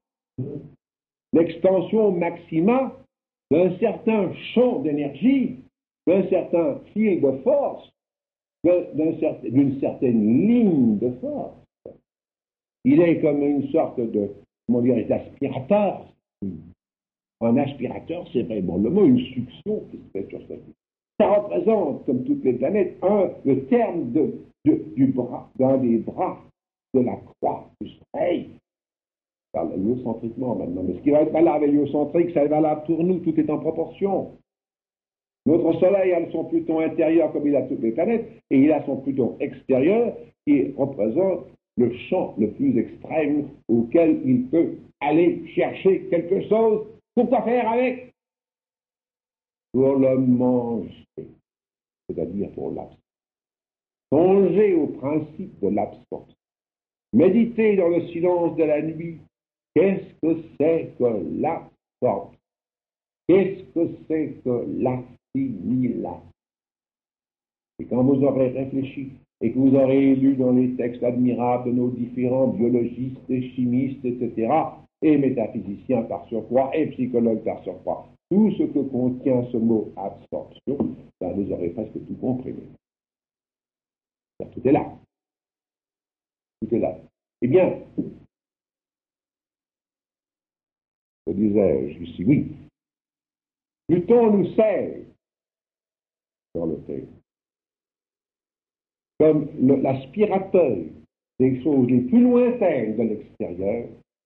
Speaker 1: d'un certain champ d'énergie, d'un certain fil de force, d'une certaine ligne de force. Il est comme une sorte de, comment dire, d'aspirateur. Un aspirateur, c'est vraiment le mot, une succion qui se fait sur cette ligne. Ça représente, comme toutes les planètes, le terme d'un des bras de la croix du Soleil. Je parle héliocentriquement maintenant, mais ce qui va être valable héliocentrique, ça est valable pour nous, tout est en proportion. Notre Soleil a son Pluton intérieur comme il a toutes les planètes, et il a son Pluton extérieur qui représente le champ le plus extrême auquel il peut aller chercher quelque chose. Pour quoi faire avec? Pour le manger, c'est-à-dire pour l'absorber. Songez au principe de l'absorption. Méditez dans le silence de la nuit. Qu'est-ce que c'est que l'absorption? Qu'est-ce que c'est que l'assimilation? Et quand vous aurez réfléchi et que vous aurez lu dans les textes admirables de nos différents biologistes et chimistes, etc., et métaphysiciens par surcroît, et psychologues par surcroît, tout ce que contient ce mot absorption, ben vous aurez presque tout compris. Tout est là. Tout est là. Eh bien, que disais-je ici? Oui. Pluton nous sert dans le thème comme l'aspirateur des choses les plus lointaines de l'extérieur.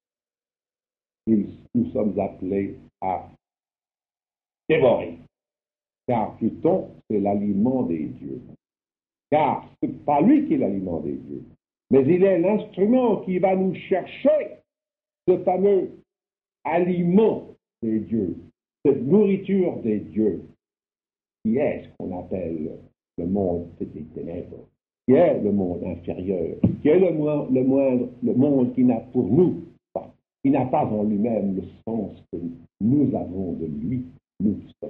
Speaker 1: Nous sommes appelés à dévorer. Car Pluton, c'est l'aliment des dieux. Car ce n'est pas lui qui est l'aliment des dieux, mais il est l'instrument qui va nous chercher ce fameux aliment des dieux, cette nourriture des dieux, qui est ce qu'on appelle le monde des ténèbres, qui est le monde inférieur, qui est le monde qui n'a pour nous pas, qui n'a pas en lui-même le sens que nous avons de lui, nous qui sommes.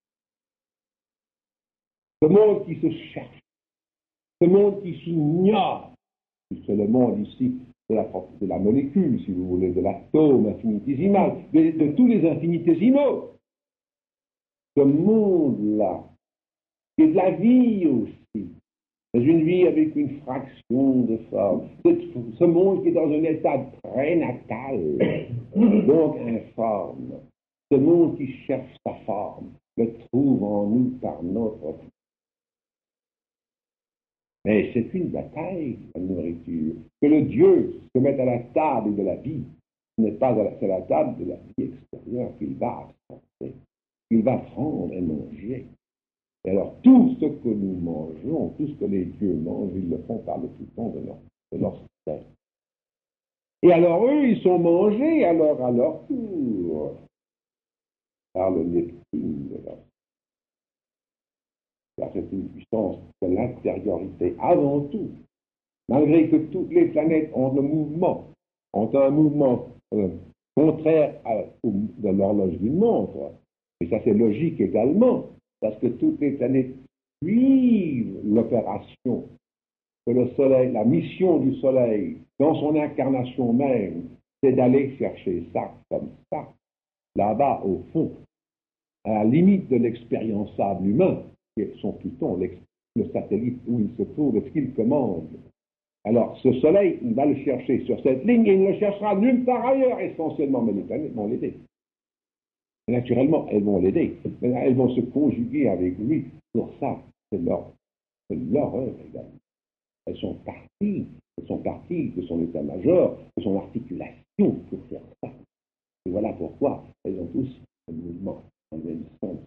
Speaker 1: Ce monde qui se cherche, ce monde qui s'ignore, c'est le monde ici de la molécule, si vous voulez, de l'atome infinitésimal, de tous les infinitésimaux. Ce monde-là, qui est de la vie aussi, mais une vie avec une fraction de forme. Ce monde qui est dans un état prénatal, donc informe. Ce monde qui cherche sa forme, le trouve en nous par notre. Mais c'est une bataille, la nourriture. Que le Dieu se mette à la table de la vie, ce n'est pas c'est la table de la vie extérieure qu'il va absorber. Il va prendre et manger. Et alors, tout ce que nous mangeons, tout ce que les dieux mangent, ils le font par le Pluton de leur système. Et alors, eux, ils sont mangés alors à leur tour par le Neptune de leur. Car c'est une puissance de l'intériorité avant tout. Malgré que toutes les planètes ont un mouvement contraire de l'horloge d'une montre. Et ça, c'est logique également, parce que toutes les planètes suivent l'opération que le Soleil, la mission du Soleil, dans son incarnation même, c'est d'aller chercher ça comme ça, là-bas au fond, à la limite de l'expériençable humain, qui est son Pluton, le satellite où il se trouve, ce qu'il commande, Alors, ce soleil, il va le chercher sur cette ligne et il ne le cherchera nulle part ailleurs, essentiellement, mais les planètes vont l'aider. Et naturellement, elles vont l'aider. Elles vont se conjuguer avec lui pour ça. C'est leur œuvre également. Elles sont parties de son état-major, de son articulation pour faire ça. Et voilà pourquoi elles ont tous un mouvement en même sens.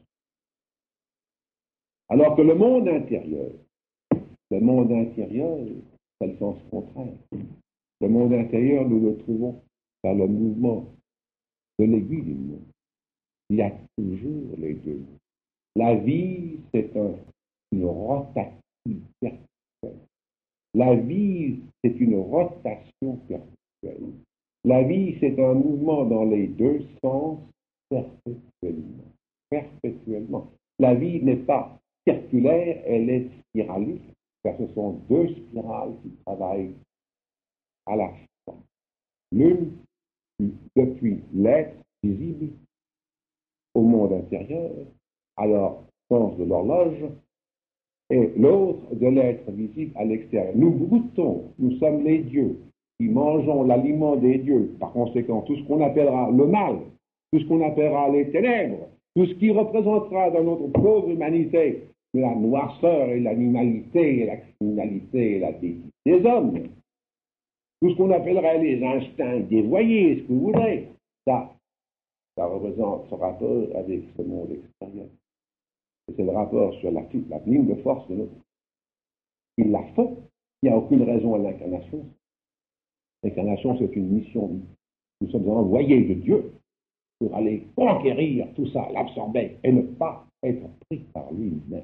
Speaker 1: Alors que le monde intérieur, c'est le sens contraire. Le monde intérieur, nous le trouvons dans le mouvement de l'aiguille du monde. Il y a toujours les deux. La vie, c'est une rotation perpétuelle. La vie, c'est une rotation perpétuelle. La vie, c'est un mouvement dans les deux sens perpétuellement. Perpétuellement. La vie n'est pas circulaire, elle est spiraliste, car ce sont deux spirales qui travaillent à la fois. L'une depuis l'être visible au monde intérieur, à leur sens de l'horloge, et l'autre de l'être visible à l'extérieur. Nous broutons, nous sommes les dieux, qui mangeons l'aliment des dieux. Par conséquent, tout ce qu'on appellera le mal, tout ce qu'on appellera les ténèbres, tout ce qui représentera dans notre pauvre humanité la noirceur et l'animalité et la criminalité et la bêtise des hommes, tout ce qu'on appellerait les instincts dévoyés, ce que vous voudrez, ça représente ce rapport avec ce monde extérieur. Et c'est le rapport sur la ligne de force de notre. Il la faut. Il n'y a aucune raison à l'incarnation. L'incarnation, c'est une mission. Nous sommes envoyés de Dieu pour aller conquérir tout ça, l'absorber et ne pas être pris par lui-même.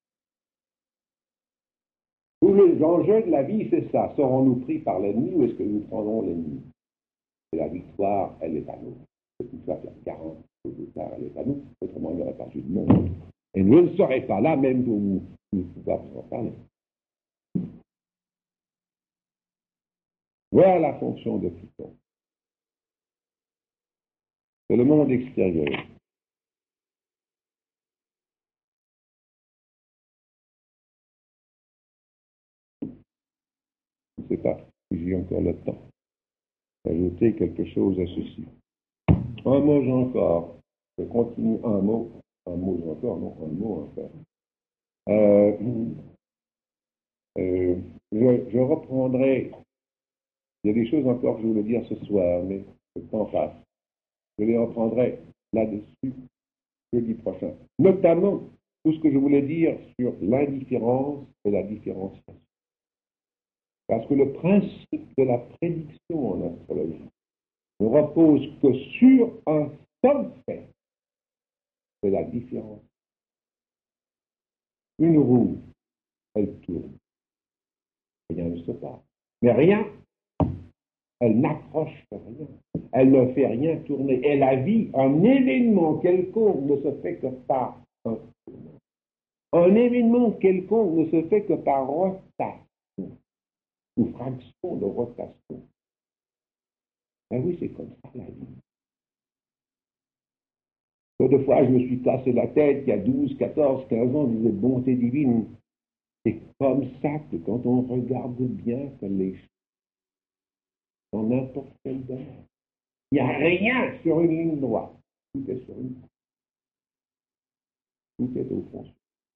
Speaker 1: Tous les enjeux de la vie, c'est ça. Serons-nous pris par l'ennemi ou est-ce que nous prendrons l'ennemi? Et la victoire, elle est à nous. C'est tout ça, la 40, le départ, elle est à nous. Autrement, il n'y aurait pas eu de monde. Et je ne serai pas là même pour vous pouvoir vous en parler. Voilà la fonction de Pluton. C'est le monde extérieur. Je ne sais pas si j'ai encore le temps d'ajouter quelque chose à ceci. Un mot encore. Je continue un mot encore, non, un mot encore. Je reprendrai. Il y a des choses encore que je voulais dire ce soir, mais le temps passe. Je les reprendrai là-dessus jeudi prochain. Notamment tout ce que je voulais dire sur l'indifférence et la différenciation. Parce que le principe de la prédiction en astrologie ne repose que sur un seul fait, c'est la différence. Une roue, elle tourne. Rien ne se passe. Mais rien, elle n'accroche rien. Elle ne fait rien tourner. Et la vie, un événement quelconque ne se fait que par un tournant. Un événement quelconque ne se fait que par rotation ou fraction de rotation. Ben oui, c'est comme ça la vie. D'autres fois, je me suis cassé la tête, il y a 12, 14, 15 ans, je disais, bonté divine, c'est comme ça que quand on regarde bien que les choses, dans n'importe quel domaine, il n'y a rien sur une ligne droite. Tout est sur une droite. Tout est au fond.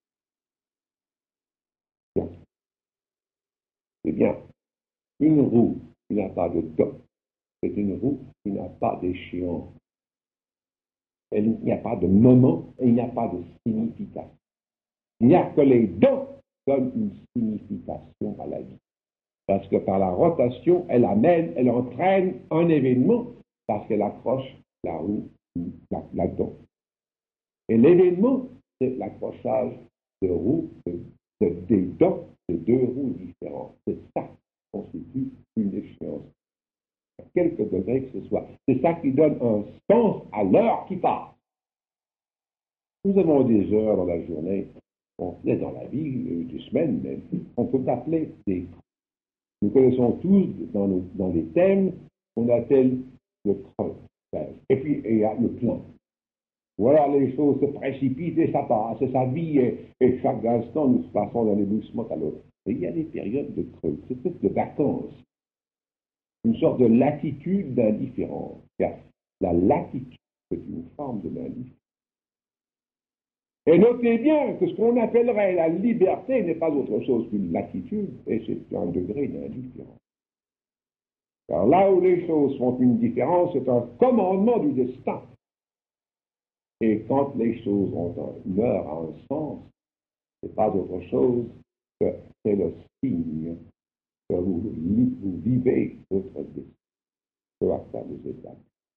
Speaker 1: Bien. C'est bien. Une roue qui n'a pas de dot, c'est une roue qui n'a pas d'échéance. Il n'y a pas de moment et il n'y a pas de signification. Il n'y a que les deux donnent une signification à la vie. Parce que par la rotation, elle entraîne un événement parce qu'elle accroche la roue là-dedans. Et l'événement, c'est l'accrochage de roues, des dents de deux roues différentes. C'est ça qui constitue une échéance. À quelques degrés que ce soit. C'est ça qui donne un sens à l'heure qui passe. Nous avons des heures dans la journée, on est dans la vie, des semaines même, on peut appeler des creux. Nous connaissons tous dans les thèmes qu'on appelle le creux. Et puis il y a le plein. Voilà, les choses se précipitent et ça passe, et ça vit, et chaque instant nous passons d'un éblouissement à l'autre. Et il y a des périodes de creux, c'est peut-être de vacances, une sorte de latitude d'indifférence. Car la latitude, c'est une forme de l'indifférence. Et notez bien que ce qu'on appellerait la liberté n'est pas autre chose qu'une latitude, et c'est un degré d'indifférence. Car là où les choses font une différence, c'est un commandement du destin. Et quand les choses ont une heure à un sens, ce n'est pas autre chose que c'est le signe que vous vivez votre destin, peu à quoi vous êtes.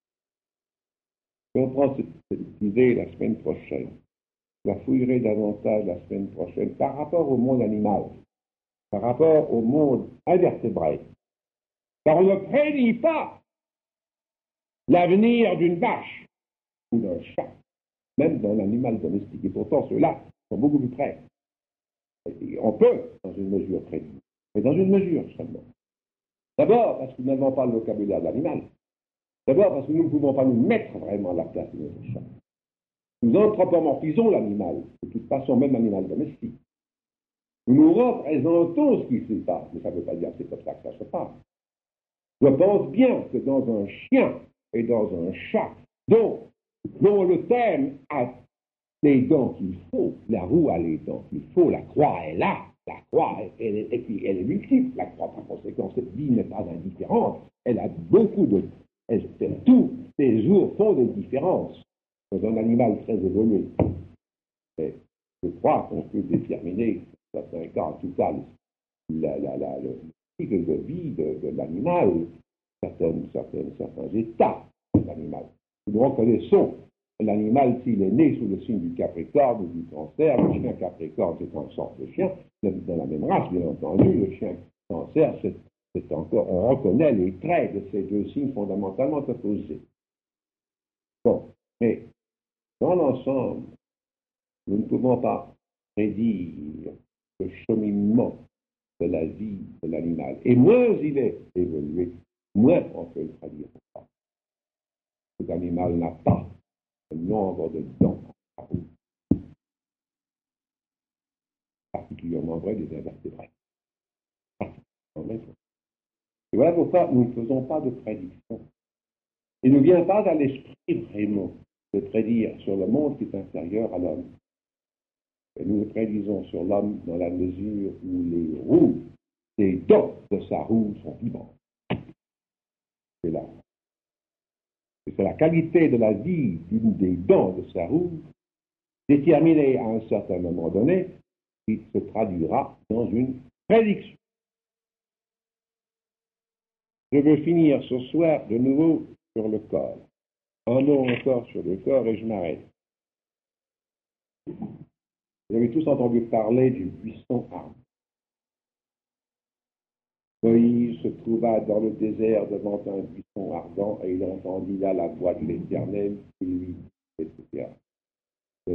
Speaker 1: Si on prend cette idée la semaine prochaine, je la fouillerai davantage la semaine prochaine par rapport au monde animal, par rapport au monde invertébré. Car on ne prédit pas l'avenir d'une vache ou d'un chat, même d'un animal domestique. Et pourtant, ceux-là sont beaucoup plus près. Et on peut, dans une mesure prédire, mais dans une mesure seulement. D'abord, parce que nous n'avons pas le vocabulaire de l'animal. D'abord, parce que nous ne pouvons pas nous mettre vraiment à la place de notre chat. Nous anthropomorphisons l'animal, de toute façon, même l'animal domestique. Nous représentons ce qui se passe, mais ça ne veut pas dire que c'est comme ça que ça se passe. Je pense bien que dans un chien et dans un chat, dont le thème a les dents qu'il faut, la roue a les dents qu'il faut, la croix est là, la croix, elle est multiple, la croix, par conséquent, cette vie n'est pas indifférente, elle a beaucoup de... tous les jours font des différences. Dans un animal très évolué. Et je crois qu'on peut déterminer, dans certains cas, en tout cas, le cycle de vie de l'animal, certains états de l'animal. Nous reconnaissons l'animal s'il est né sous le signe du Capricorne ou du Cancer. Le chien Capricorne, c'est une sorte de chien, dans la même race, bien entendu. Le chien Cancer, c'est encore, on reconnaît les traits de ces deux signes fondamentalement opposés. Bon, mais dans l'ensemble, nous ne pouvons pas prédire le cheminement de la vie de l'animal. Et moins il est évolué, moins on peut le prédire. Cet animal n'a pas un nombre de dents, particulièrement vrai des invertébrés. Et voilà pourquoi nous ne faisons pas de prédiction. Il ne vient pas à l'esprit vraiment de prédire sur le monde qui est inférieur à l'homme. Et nous le prédisons sur l'homme dans la mesure où les roues, les dents de sa roue sont vivantes. C'est là. Et c'est la qualité de la vie d'une des dents de sa roue, déterminée à un certain moment donné, qui se traduira dans une prédiction. Je veux finir ce soir de nouveau sur le corps. Un mot encore sur le corps et je m'arrête. Vous avez tous entendu parler du buisson ardent. Moïse se trouva dans le désert devant un buisson ardent et il entendit là la voix de l'Éternel qui lui dit, etc. Ce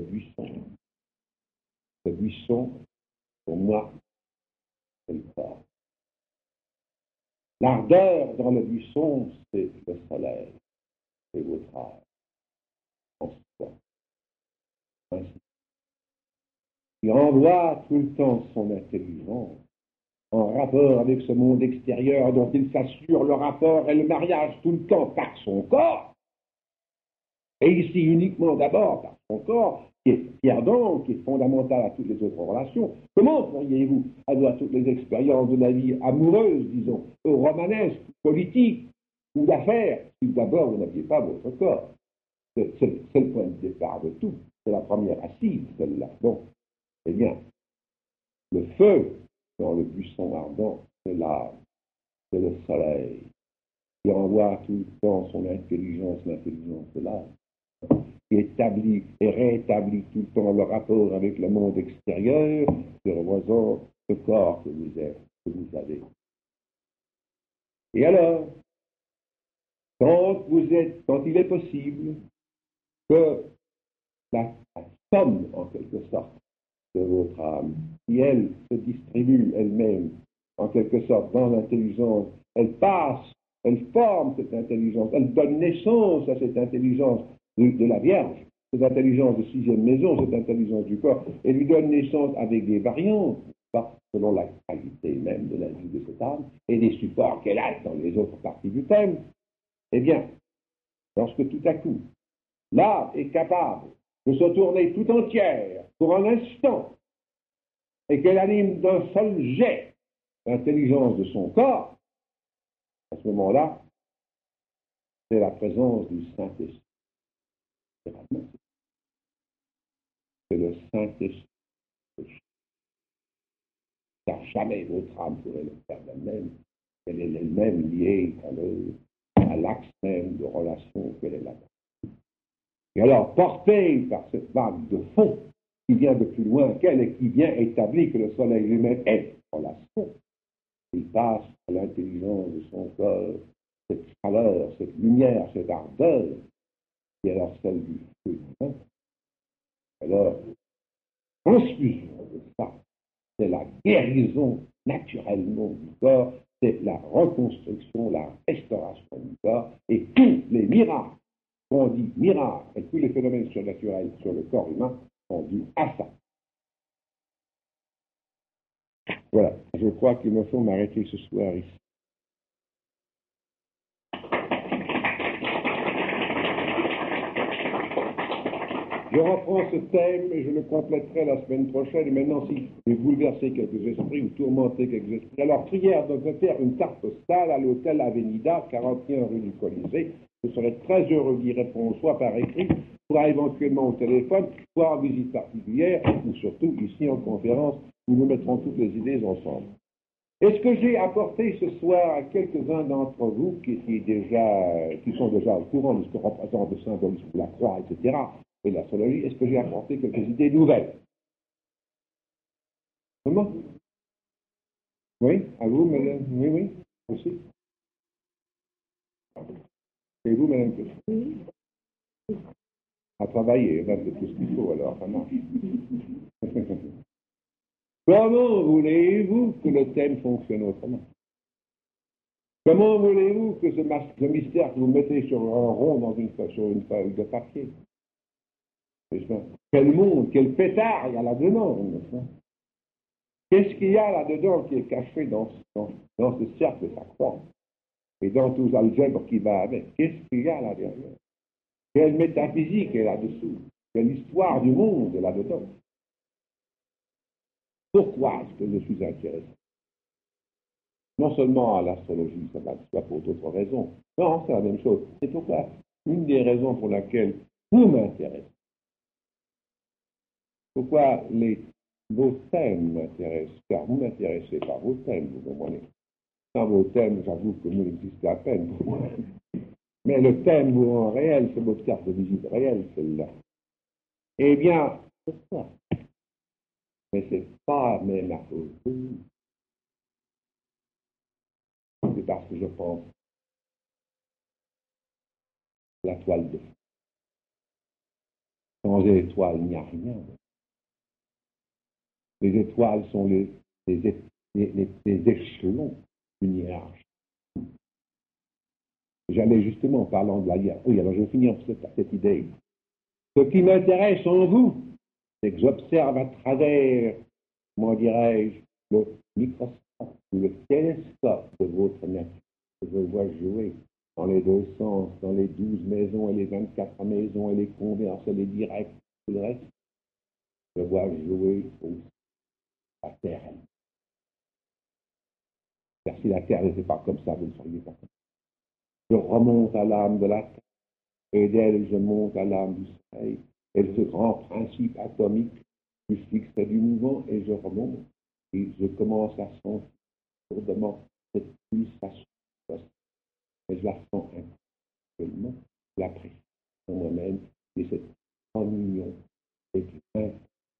Speaker 1: buisson, pour moi, c'est le corps. L'ardeur dans le buisson, c'est le soleil, c'est votre âme. En soi. Ainsi. Il envoie tout le temps son intelligence en rapport avec ce monde extérieur dont il s'assure le rapport et le mariage tout le temps par son corps, et ici uniquement d'abord par son corps, qui est ardent, qui est fondamental à toutes les autres relations. Comment pourriez-vous avoir toutes les expériences de la vie amoureuse, disons, romanesque, politique ou d'affaires, si d'abord vous n'aviez pas votre corps? C'est le point de départ de tout. C'est la première assise, celle-là. Bon, eh bien, le feu dans le buisson ardent, c'est l'âme, c'est le soleil, qui envoie tout le temps son intelligence, l'intelligence de l'âme, qui établit et rétablit tout le temps le rapport avec le monde extérieur, qui représente ce corps que vous êtes, que vous avez. Et alors, quand il est possible que la somme, en quelque sorte, de votre âme, si elle se distribue elle-même, en quelque sorte, dans l'intelligence, elle passe, elle forme cette intelligence, elle donne naissance à cette intelligence de la Vierge, cette intelligence de sixième maison, cette intelligence du corps, elle lui donne naissance avec des variantes, pas, selon la qualité même de la vie de cette âme et des supports qu'elle a dans les autres parties du thème. Eh bien, lorsque tout à coup, l'âme est capable de se tourner tout entière pour un instant et qu'elle anime d'un seul jet l'intelligence de son corps, à ce moment-là, c'est la présence du Saint-Esprit. C'est le Saint-Esprit. Car jamais votre âme pourrait le faire d'elle-même. Elle est elle-même liée à l'axe même de relation qu'elle est là-bas. Et alors, portée par cette vague de fond qui vient de plus loin qu'elle et qui vient établir que le soleil lui-même est relation, il passe à l'intelligence de son corps cette chaleur, cette lumière, cette ardeur, qui est alors celle du feu divin. Alors, transfusion de ça, c'est la guérison naturellement du corps, c'est la reconstruction, la restauration du corps, et tous les miracles, on dit miracles, et tous les phénomènes surnaturels sur le corps humain sont dus à ça. Voilà, je crois qu'il me faut m'arrêter ce soir ici. Je reprends ce thème et je le compléterai la semaine prochaine. Et maintenant, si j'ai bouleversé quelques esprits ou tourmenté quelques esprits, alors prière de faire une carte postale à l'hôtel Avenida, 41 rue du Colisée. Je serai très heureux d'y répondre, soit par écrit, soit éventuellement au téléphone, soit en visite particulière, ou surtout ici en conférence, où nous mettrons toutes les idées ensemble. Est-ce que j'ai apporté ce soir à quelques-uns d'entre vous qui sont déjà au courant de ce que représente le symbolisme de la croix, etc., et l'astrologie, est-ce que j'ai apporté quelques idées nouvelles? Comment? Oui, à vous, madame? Oui, oui, aussi. Et vous, madame? Oui. À travailler, là, c'est tout ce qu'il faut, alors, ça marche. Comment voulez-vous que le thème fonctionne autrement? Comment voulez-vous que ce mystère que vous mettez sur un rond sur une feuille de papier? Quel monde, quel pétard il y a là-dedans? Qu'est-ce qu'il y a là-dedans qui est caché dans ce cercle de sa croix? Et dans tous les algèbres qui va avec? Qu'est-ce qu'il y a là derrière? Quelle métaphysique est là-dessous? Quelle histoire du monde est là-dedans? Pourquoi est-ce que je suis intéressé? Non seulement à l'astrologie, ça va soit pour d'autres raisons. Non, c'est la même chose. C'est pourquoi une des raisons pour laquelle vous m'intéressez. Pourquoi vos thèmes m'intéressent? Car vous m'intéressez par vos thèmes, vous comprenez. Sans vos thèmes, j'avoue que vous n'existez à peine pour moi. Mais le thème vous rend réel, c'est votre carte de visite réelle, celle-là. Eh bien, pourquoi? Mais c'est pas même à cause de vous. C'est parce que je pense la toile de feu. Sans étoiles, il n'y a rien. Les étoiles sont les échelons d'une hiérarchie. J'allais justement, parlant de la hiérarchie. Oui, alors je vais finir cette idée. Ce qui m'intéresse en vous, c'est que j'observe à travers, comment dirais-je, le microscope ou le télescope de votre nature. Je vois jouer dans les deux sens, dans les 12 maisons et les 24 maisons et les converses et les directs, tout le reste. Je vois jouer aussi la Terre. Car si la Terre n'était pas comme ça, vous ne seriez pas comme ça. Je remonte à l'âme de la Terre, et d'elle, je monte à l'âme du Soleil, et ce grand principe atomique du fixe et du mouvement, et je remonte, et je commence à sentir lourdement cette pulsation. Mais je la sens actuellement, je l'apprécie en moi-même, et cette communion avec l'un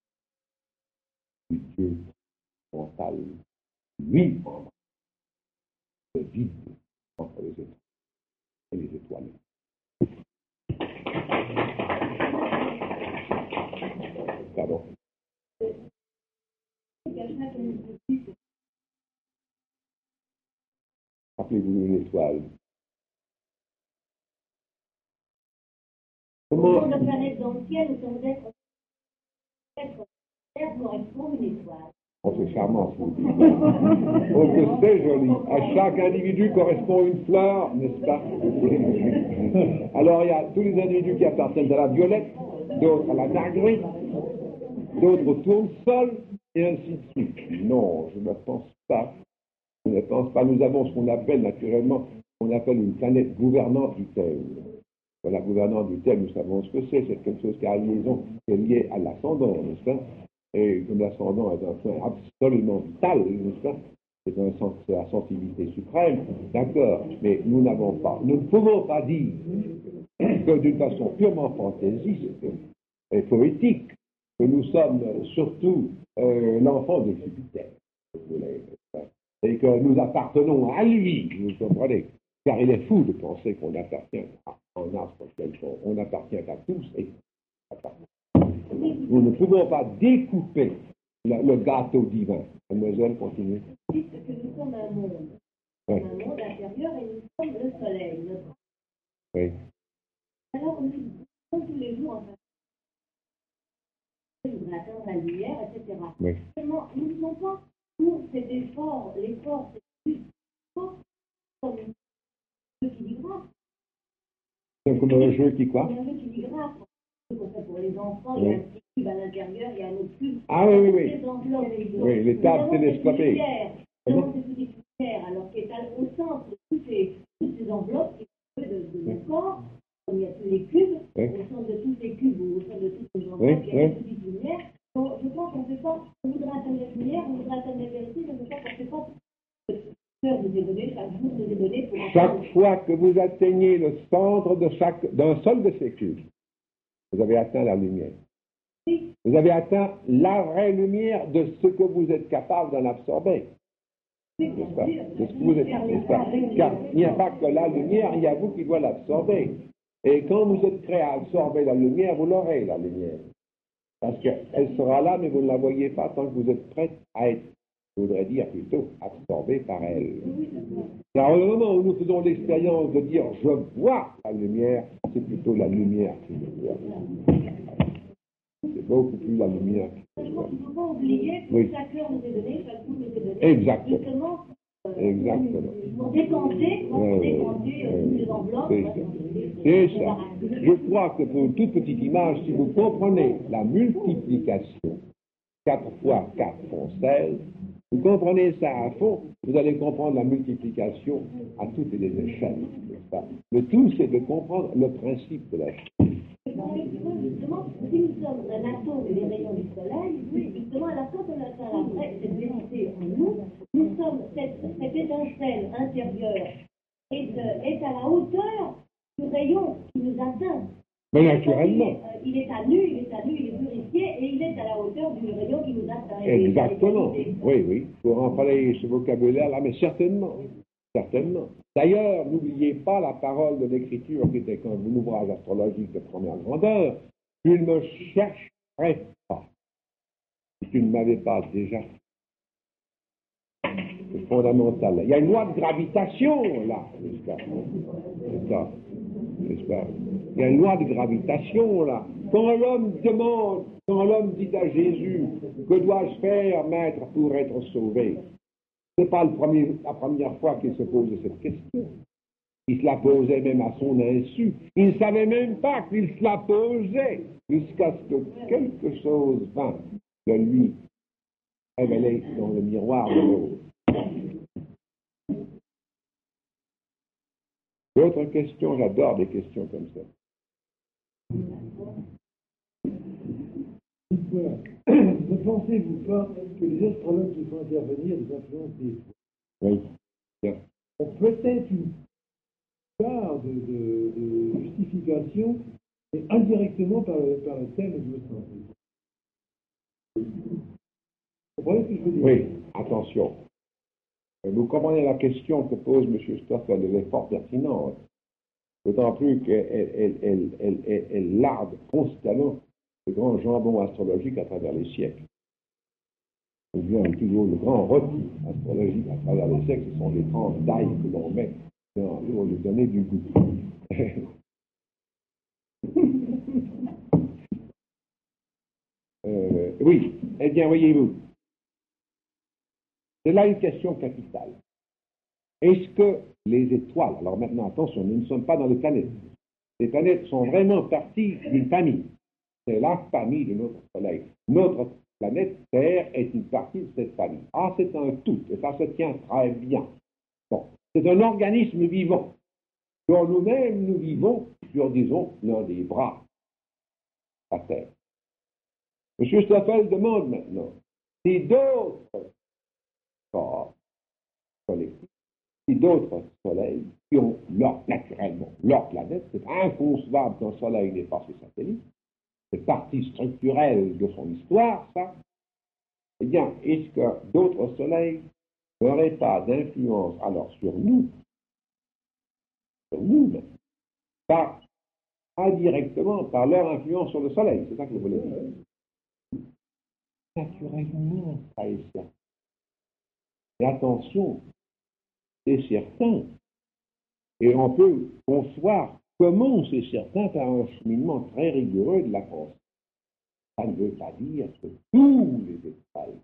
Speaker 1: du Dieu mental, lui, le vide entre les étoiles et les étoiles. Pardon. Rappelez-vous une étoile.
Speaker 2: Comment de planètes dans le ciel, nous sommes être correspond à une étoile.
Speaker 1: Oh, c'est charmant, ce que vous dites. Oh, que c'est joli. À chaque individu correspond une fleur, n'est-ce pas? Alors, il y a tous les individus qui appartiennent à la violette, d'autres à la marguerite, d'autres au tournesol, et ainsi de suite. Non, je ne pense pas. Je ne pense pas. Nous avons ce qu'on appelle naturellement, une planète gouvernante du thème. La gouvernante du thème, nous savons ce que c'est. C'est quelque chose qui a liaison, qui est lié à l'ascendant, n'est-ce pas? Et comme l'ascendant est un point absolument vital, n'est-ce pas? C'est la sensibilité suprême, d'accord, mais nous ne pouvons pas dire que d'une façon purement fantaisiste et poétique, que nous sommes surtout l'enfant de Jupiter, et que nous appartenons à lui, vous comprenez, car il est fou de penser qu'on appartient à un astre quelconque, on appartient à tous et nous ne pouvons pas découper le gâteau divin. Mademoiselle, continue.
Speaker 2: Dites que nous sommes un monde.
Speaker 1: Oui.
Speaker 2: Un monde intérieur et nous sommes le soleil.
Speaker 1: Oui.
Speaker 2: Alors nous sommes tous les jours en fait. Nous attendons la lumière, etc.
Speaker 1: Oui.
Speaker 2: Seulement, nous ne sommes pas pour cet effort, l'effort, c'est juste comme un jeu qui digrate.
Speaker 1: C'est comme un jeu qui quoi?
Speaker 2: Un jeu qui digrate. Pour les enfants, il y a un petit cube à l'intérieur, il y a un autre cube.
Speaker 1: Ah oui, oui,
Speaker 2: Les enveloppes,
Speaker 1: oui, les tables télescopiques.
Speaker 2: Nous avons cette petite lumière, alors qui est au centre de toutes ces enveloppes qui sont de mon corps, comme il y a tous les cubes, au centre de tous les cubes ou au centre de toutes les enveloppes, il y a une petite lumière. Donc, je pense qu'on ne fait pas, on voudrait atteindre la lumière, on voudrait atteindre la vérité, je ne sais pas qu'on ne fait pas ce que Sœur vous est donné, chaque jour vous est donné pour
Speaker 1: chaque fois que vous atteignez le centre d'un seul de ces cubes, vous avez atteint la lumière. Vous avez atteint la vraie lumière de ce que vous êtes capable d'en absorber. N'est-ce pas? De ce que vous êtes, n'est-ce pas? Car il n'y a pas que la lumière, il y a vous qui doit l'absorber. Et quand vous êtes prêt à absorber la lumière, vous l'aurez, la lumière. Parce qu'elle sera là, mais vous ne la voyez pas tant que vous êtes prêt à être, je voudrais dire plutôt, absorbé par elle. Car au moment où nous faisons l'expérience de dire « je vois la lumière », c'est plutôt la lumière qui nous voit. C'est beaucoup plus la lumière qui nous voit.
Speaker 2: Il ne faut pas oublier que chaque heure nous est donnée, chaque jour nous est donné.
Speaker 1: Exactement.
Speaker 2: Justement,
Speaker 1: Exactement.
Speaker 2: pour décanter, les enveloppes.
Speaker 1: C'est ça. Je crois que pour une toute petite image, si vous comprenez la multiplication, 4 fois 4 font 16, vous comprenez ça à fond, vous allez comprendre la multiplication à toutes les échelles. Le tout, c'est de comprendre le principe de la chose.
Speaker 2: Justement, si nous sommes un atome des rayons du soleil, justement, quand on atteint la vraie, cette vérité en nous, nous sommes, cette étincelle intérieure est à la hauteur du rayon qui nous atteint.
Speaker 1: Mais naturellement.
Speaker 2: Il est à nu, il est purifié et il est à la hauteur du rayon qui nous atteint.
Speaker 1: Exactement. Oui, oui. Pour employer ce vocabulaire-là, mais certainement. Certainement. D'ailleurs, n'oubliez pas la parole de l'Écriture qui était un ouvrage astrologique de première grandeur. Tu ne me chercherais pas. Si tu ne m'avais pas déjà. C'est fondamental. Il y a une loi de gravitation, là, n'est-ce pas? C'est ça. N'est-ce pas? Il y a une loi de gravitation, là. Quand l'homme dit à Jésus, que dois-je faire, maître, pour être sauvé? Ce n'est pas la première fois qu'il se pose cette question. Il se la posait même à son insu. Il ne savait même pas qu'il se la posait jusqu'à ce que quelque chose vint de lui révéler dans le miroir de l'autre. D'autres questions? J'adore des questions comme ça.
Speaker 3: Ne pensez-vous pas que les astrologues qui font intervenir des influences des fois
Speaker 1: Oui. Bien.
Speaker 3: ont peut-être une part de justification, mais indirectement par le thème de votre pensée? Vous comprenez ce que je veux dire?
Speaker 1: Oui, attention. Vous comprenez la question que pose M. Stoffel, elle est fort pertinente. D'autant plus qu'elle larde constamment le grand jambon astrologique à travers les siècles. Il vient toujours le grand rôti astrologique à travers les siècles, ce sont les tranches d'ail que l'on met pour lui donner du goût. Oui, eh bien, voyez-vous, C'est là une question capitale. Est-ce que les étoiles, alors maintenant attention, nous ne sommes pas dans les planètes. Les planètes sont vraiment parties d'une famille. C'est la famille de notre Soleil. Notre planète Terre est une partie de cette famille. Ah, c'est un tout, et ça se tient très bien. Bon, c'est un organisme vivant, dont nous-mêmes nous vivons sur, disons, l'un des bras, la Terre. M. Stoffel demande maintenant si d'autres corps collectifs, si d'autres soleils qui ont naturellement leur planète, c'est inconcevable qu'un soleil n'ait pas ses satellites, c'est partie structurelle de son histoire, ça. Eh bien, est-ce que d'autres soleils n'auraient pas d'influence alors sur nous même, indirectement par leur influence sur le soleil? C'est ça que je voulais dire. Naturellement, ça est certain. Et attention, c'est certain. Et on peut concevoir comment c'est certain par un cheminement très rigoureux de la pensée. Ça ne veut pas dire que tous les étoiles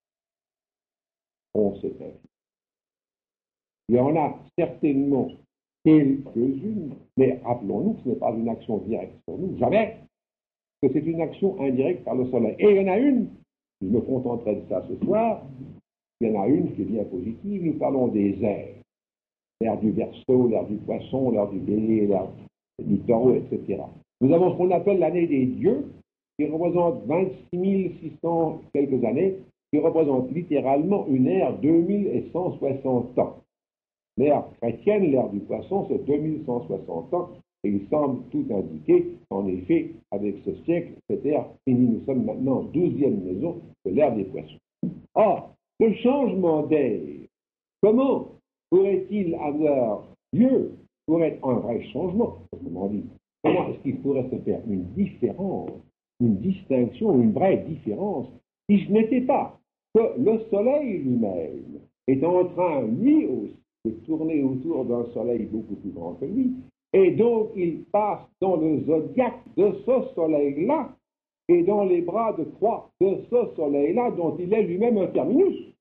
Speaker 1: ont cette influence. Il y en a certainement quelques-unes, mais rappelons-nous que ce n'est pas une action directe sur nous, jamais, que c'est une action indirecte par le soleil. Et il y en a une, je me contenterai de ça ce soir, il y en a une qui est bien positive, nous parlons des airs. L'air du Verseau, l'air du Poisson, l'air du Bélier, l'air du Taureau, etc. Nous avons ce qu'on appelle l'année des dieux, qui représente 26 600 quelques années, qui représente littéralement une ère 2160 ans. L'ère chrétienne, l'ère du Poisson, c'est 2160 ans, et il semble tout indiquer, en effet, avec ce siècle, cette ère finie. Nous sommes maintenant en 12e maison de l'ère des Poissons. Or, le changement d'ère, comment pourrait-il avoir lieu pour être un vrai changement? Autrement dit, comment est-ce qu'il pourrait se faire une différence, une distinction, une vraie différence, si ce n'était pas que le Soleil lui-même est en train, lui aussi, de tourner autour d'un Soleil beaucoup plus grand que lui, et donc il passe dans le zodiaque de ce Soleil-là, et dans les bras de croix de ce Soleil-là, dont il est lui-même un terminus,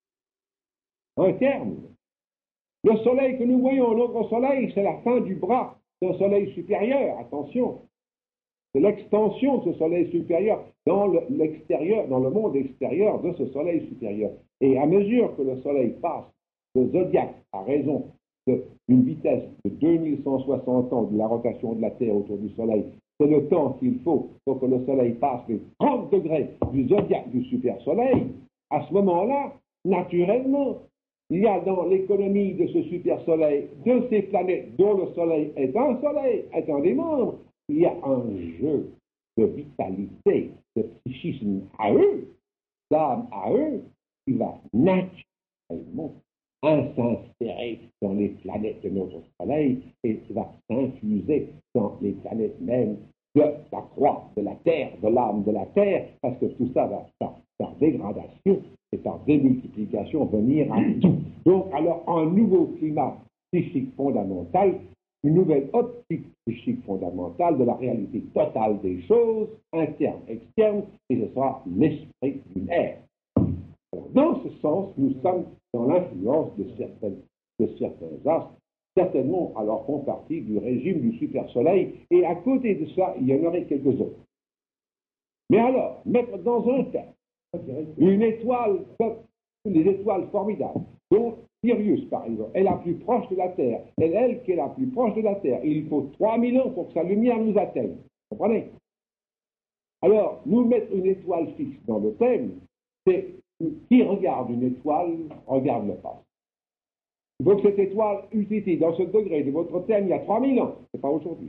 Speaker 1: un terme. Le soleil que nous voyons, notre soleil, c'est la fin du bras d'un soleil supérieur, attention. C'est l'extension de ce soleil supérieur dans l'extérieur, dans le monde extérieur de ce soleil supérieur. Et à mesure que le soleil passe le zodiaque à raison d'une vitesse de 2160 ans de la rotation de la Terre autour du soleil, c'est le temps qu'il faut pour que le soleil passe les 30 degrés du zodiaque du super soleil. À ce moment-là, naturellement, il y a dans l'économie de ce super soleil, de ces planètes dont le soleil, est un des membres, il y a un jeu de vitalité, de psychisme à eux, d'âme à eux, qui va naturellement s'insérer dans les planètes de notre soleil et qui va s'infuser dans les planètes même de la croix, de la terre, de l'âme de la terre, parce que tout ça va par dégradation et par démultiplication venir à tout. Donc, alors, un nouveau climat psychique fondamental, une nouvelle optique psychique fondamentale de la réalité totale des choses, interne, externe, et ce sera l'esprit d'une ère. Alors, dans ce sens, nous sommes dans l'influence de certains astres, certainement alors font partie du régime du super-soleil, et à côté de ça, il y en aurait quelques autres. Mais alors, mettre dans un terme une étoile, les étoiles formidables, dont Sirius, par exemple, est la plus proche de la Terre, et elle qui est la plus proche de la Terre, il faut 3000 ans pour que sa lumière nous atteigne. Vous comprenez? Alors, nous mettre une étoile fixe dans le thème, c'est qui regarde une étoile, regarde le passé. Il faut que cette étoile eût été dans ce degré de votre thème il y a 3000 ans, c'est pas aujourd'hui.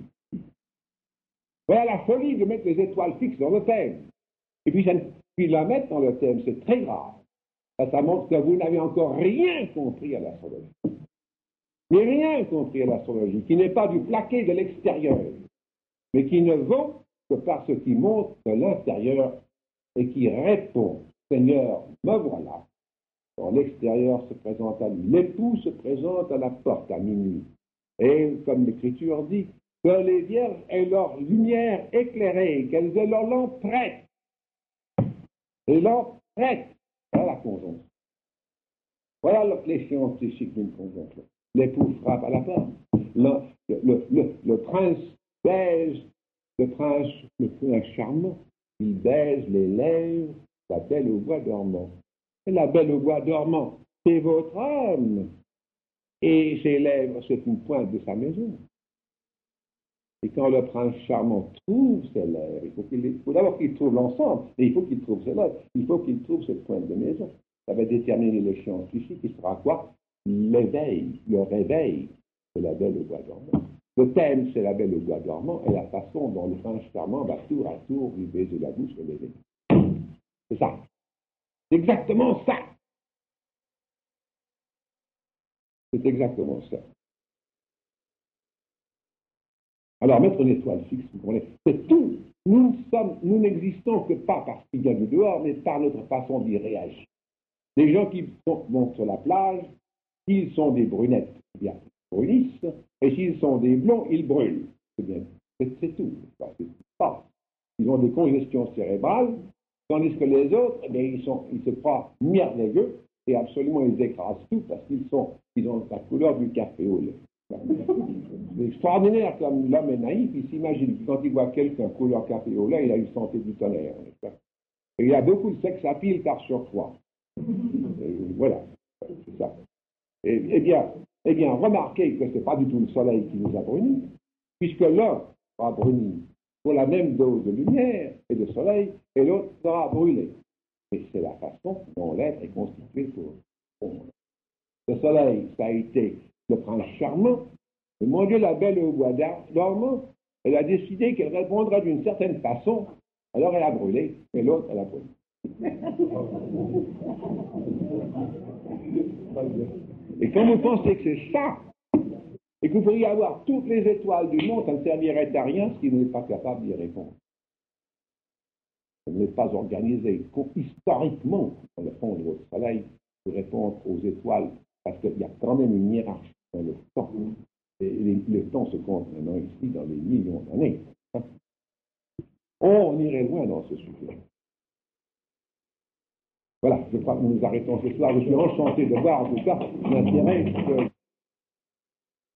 Speaker 1: Voilà la folie de mettre les étoiles fixes dans le thème. Et puis la mettre dans le thème, c'est très grave. Ça montre que vous n'avez encore rien compris à l'astrologie. Mais rien compris à l'astrologie, qui n'est pas du plaqué de l'extérieur, mais qui ne vaut que par ce qui monte de l'intérieur et qui répond, Seigneur, me voilà. Quand l'extérieur se présente à lui, l'époux se présente à la porte à minuit. Et comme l'Écriture dit, que les vierges aient leur lumière éclairée, qu'elles aient leur lampe prête. Et lampe prête à la conjonction. Voilà les scientifiques d'une conjonction. L'époux frappe à la porte. Le prince baise, le prince charmant, il baise les lèvres, la belle au bois dormant. Et la belle au bois dormant, c'est votre âme. Et ses lèvres, c'est une pointe de sa maison. Et quand le prince charmant trouve ses lèvres, il faut d'abord qu'il trouve l'ensemble, mais il faut qu'il trouve ses lèvres, il faut qu'il trouve cette pointe de maison. Ça va déterminer le scientifique qui sera quoi? L'éveil, le réveil de la belle au bois dormant. Le thème, c'est la belle au bois dormant et la façon dont le prince charmant va tour à tour lui baiser la bouche et l'éveiller. C'est ça. C'est exactement ça. C'est exactement ça. Alors, mettre une étoile fixe, vous comprenez, c'est tout. Nous n'existons que pas parce qu'il y a du dehors, mais par notre façon d'y réagir. Les gens qui vont sur la plage, s'ils sont des brunettes, eh bien, ils brunissent, et s'ils sont des blonds, ils brûlent. C'est tout. Ils ont des congestions cérébrales, tandis que les autres, eh bien, ils se croient merveilleux, et absolument ils écrasent tout parce ils ont la couleur du café au lait. C'est extraordinaire comme l'homme est naïf, il s'imagine que quand il voit quelqu'un couleur café au lait, il a une santé du tonnerre. Et il y a beaucoup de sexe à pile par surpoids. Voilà, c'est ça. Eh bien, remarquez que ce n'est pas du tout le soleil qui nous a brunis, puisque l'un sera bruni pour la même dose de lumière et de soleil, et l'autre sera brûlé. Et c'est la façon dont l'être est constitué pour le monde. Le soleil, ça a été le prince charmant, et mon Dieu, la belle au bois dormant, elle a décidé qu'elle répondrait d'une certaine façon, alors elle a brûlé, et l'autre, elle a brûlé. Et quand vous pensez que c'est ça, et que vous pourriez avoir toutes les étoiles du monde, ça ne servirait à rien si vous n'êtes pas capable d'y répondre. Vous n'êtes pas organisé historiquement dans le fond de votre soleil pour répondre aux étoiles, parce qu'il y a quand même une hiérarchie dans le temps. Et le temps se compte maintenant ici dans les millions d'années. On irait loin dans ce sujet. Voilà, je crois que nous nous arrêtons ce soir. Je suis enchanté de voir en tout cas l'intérêt que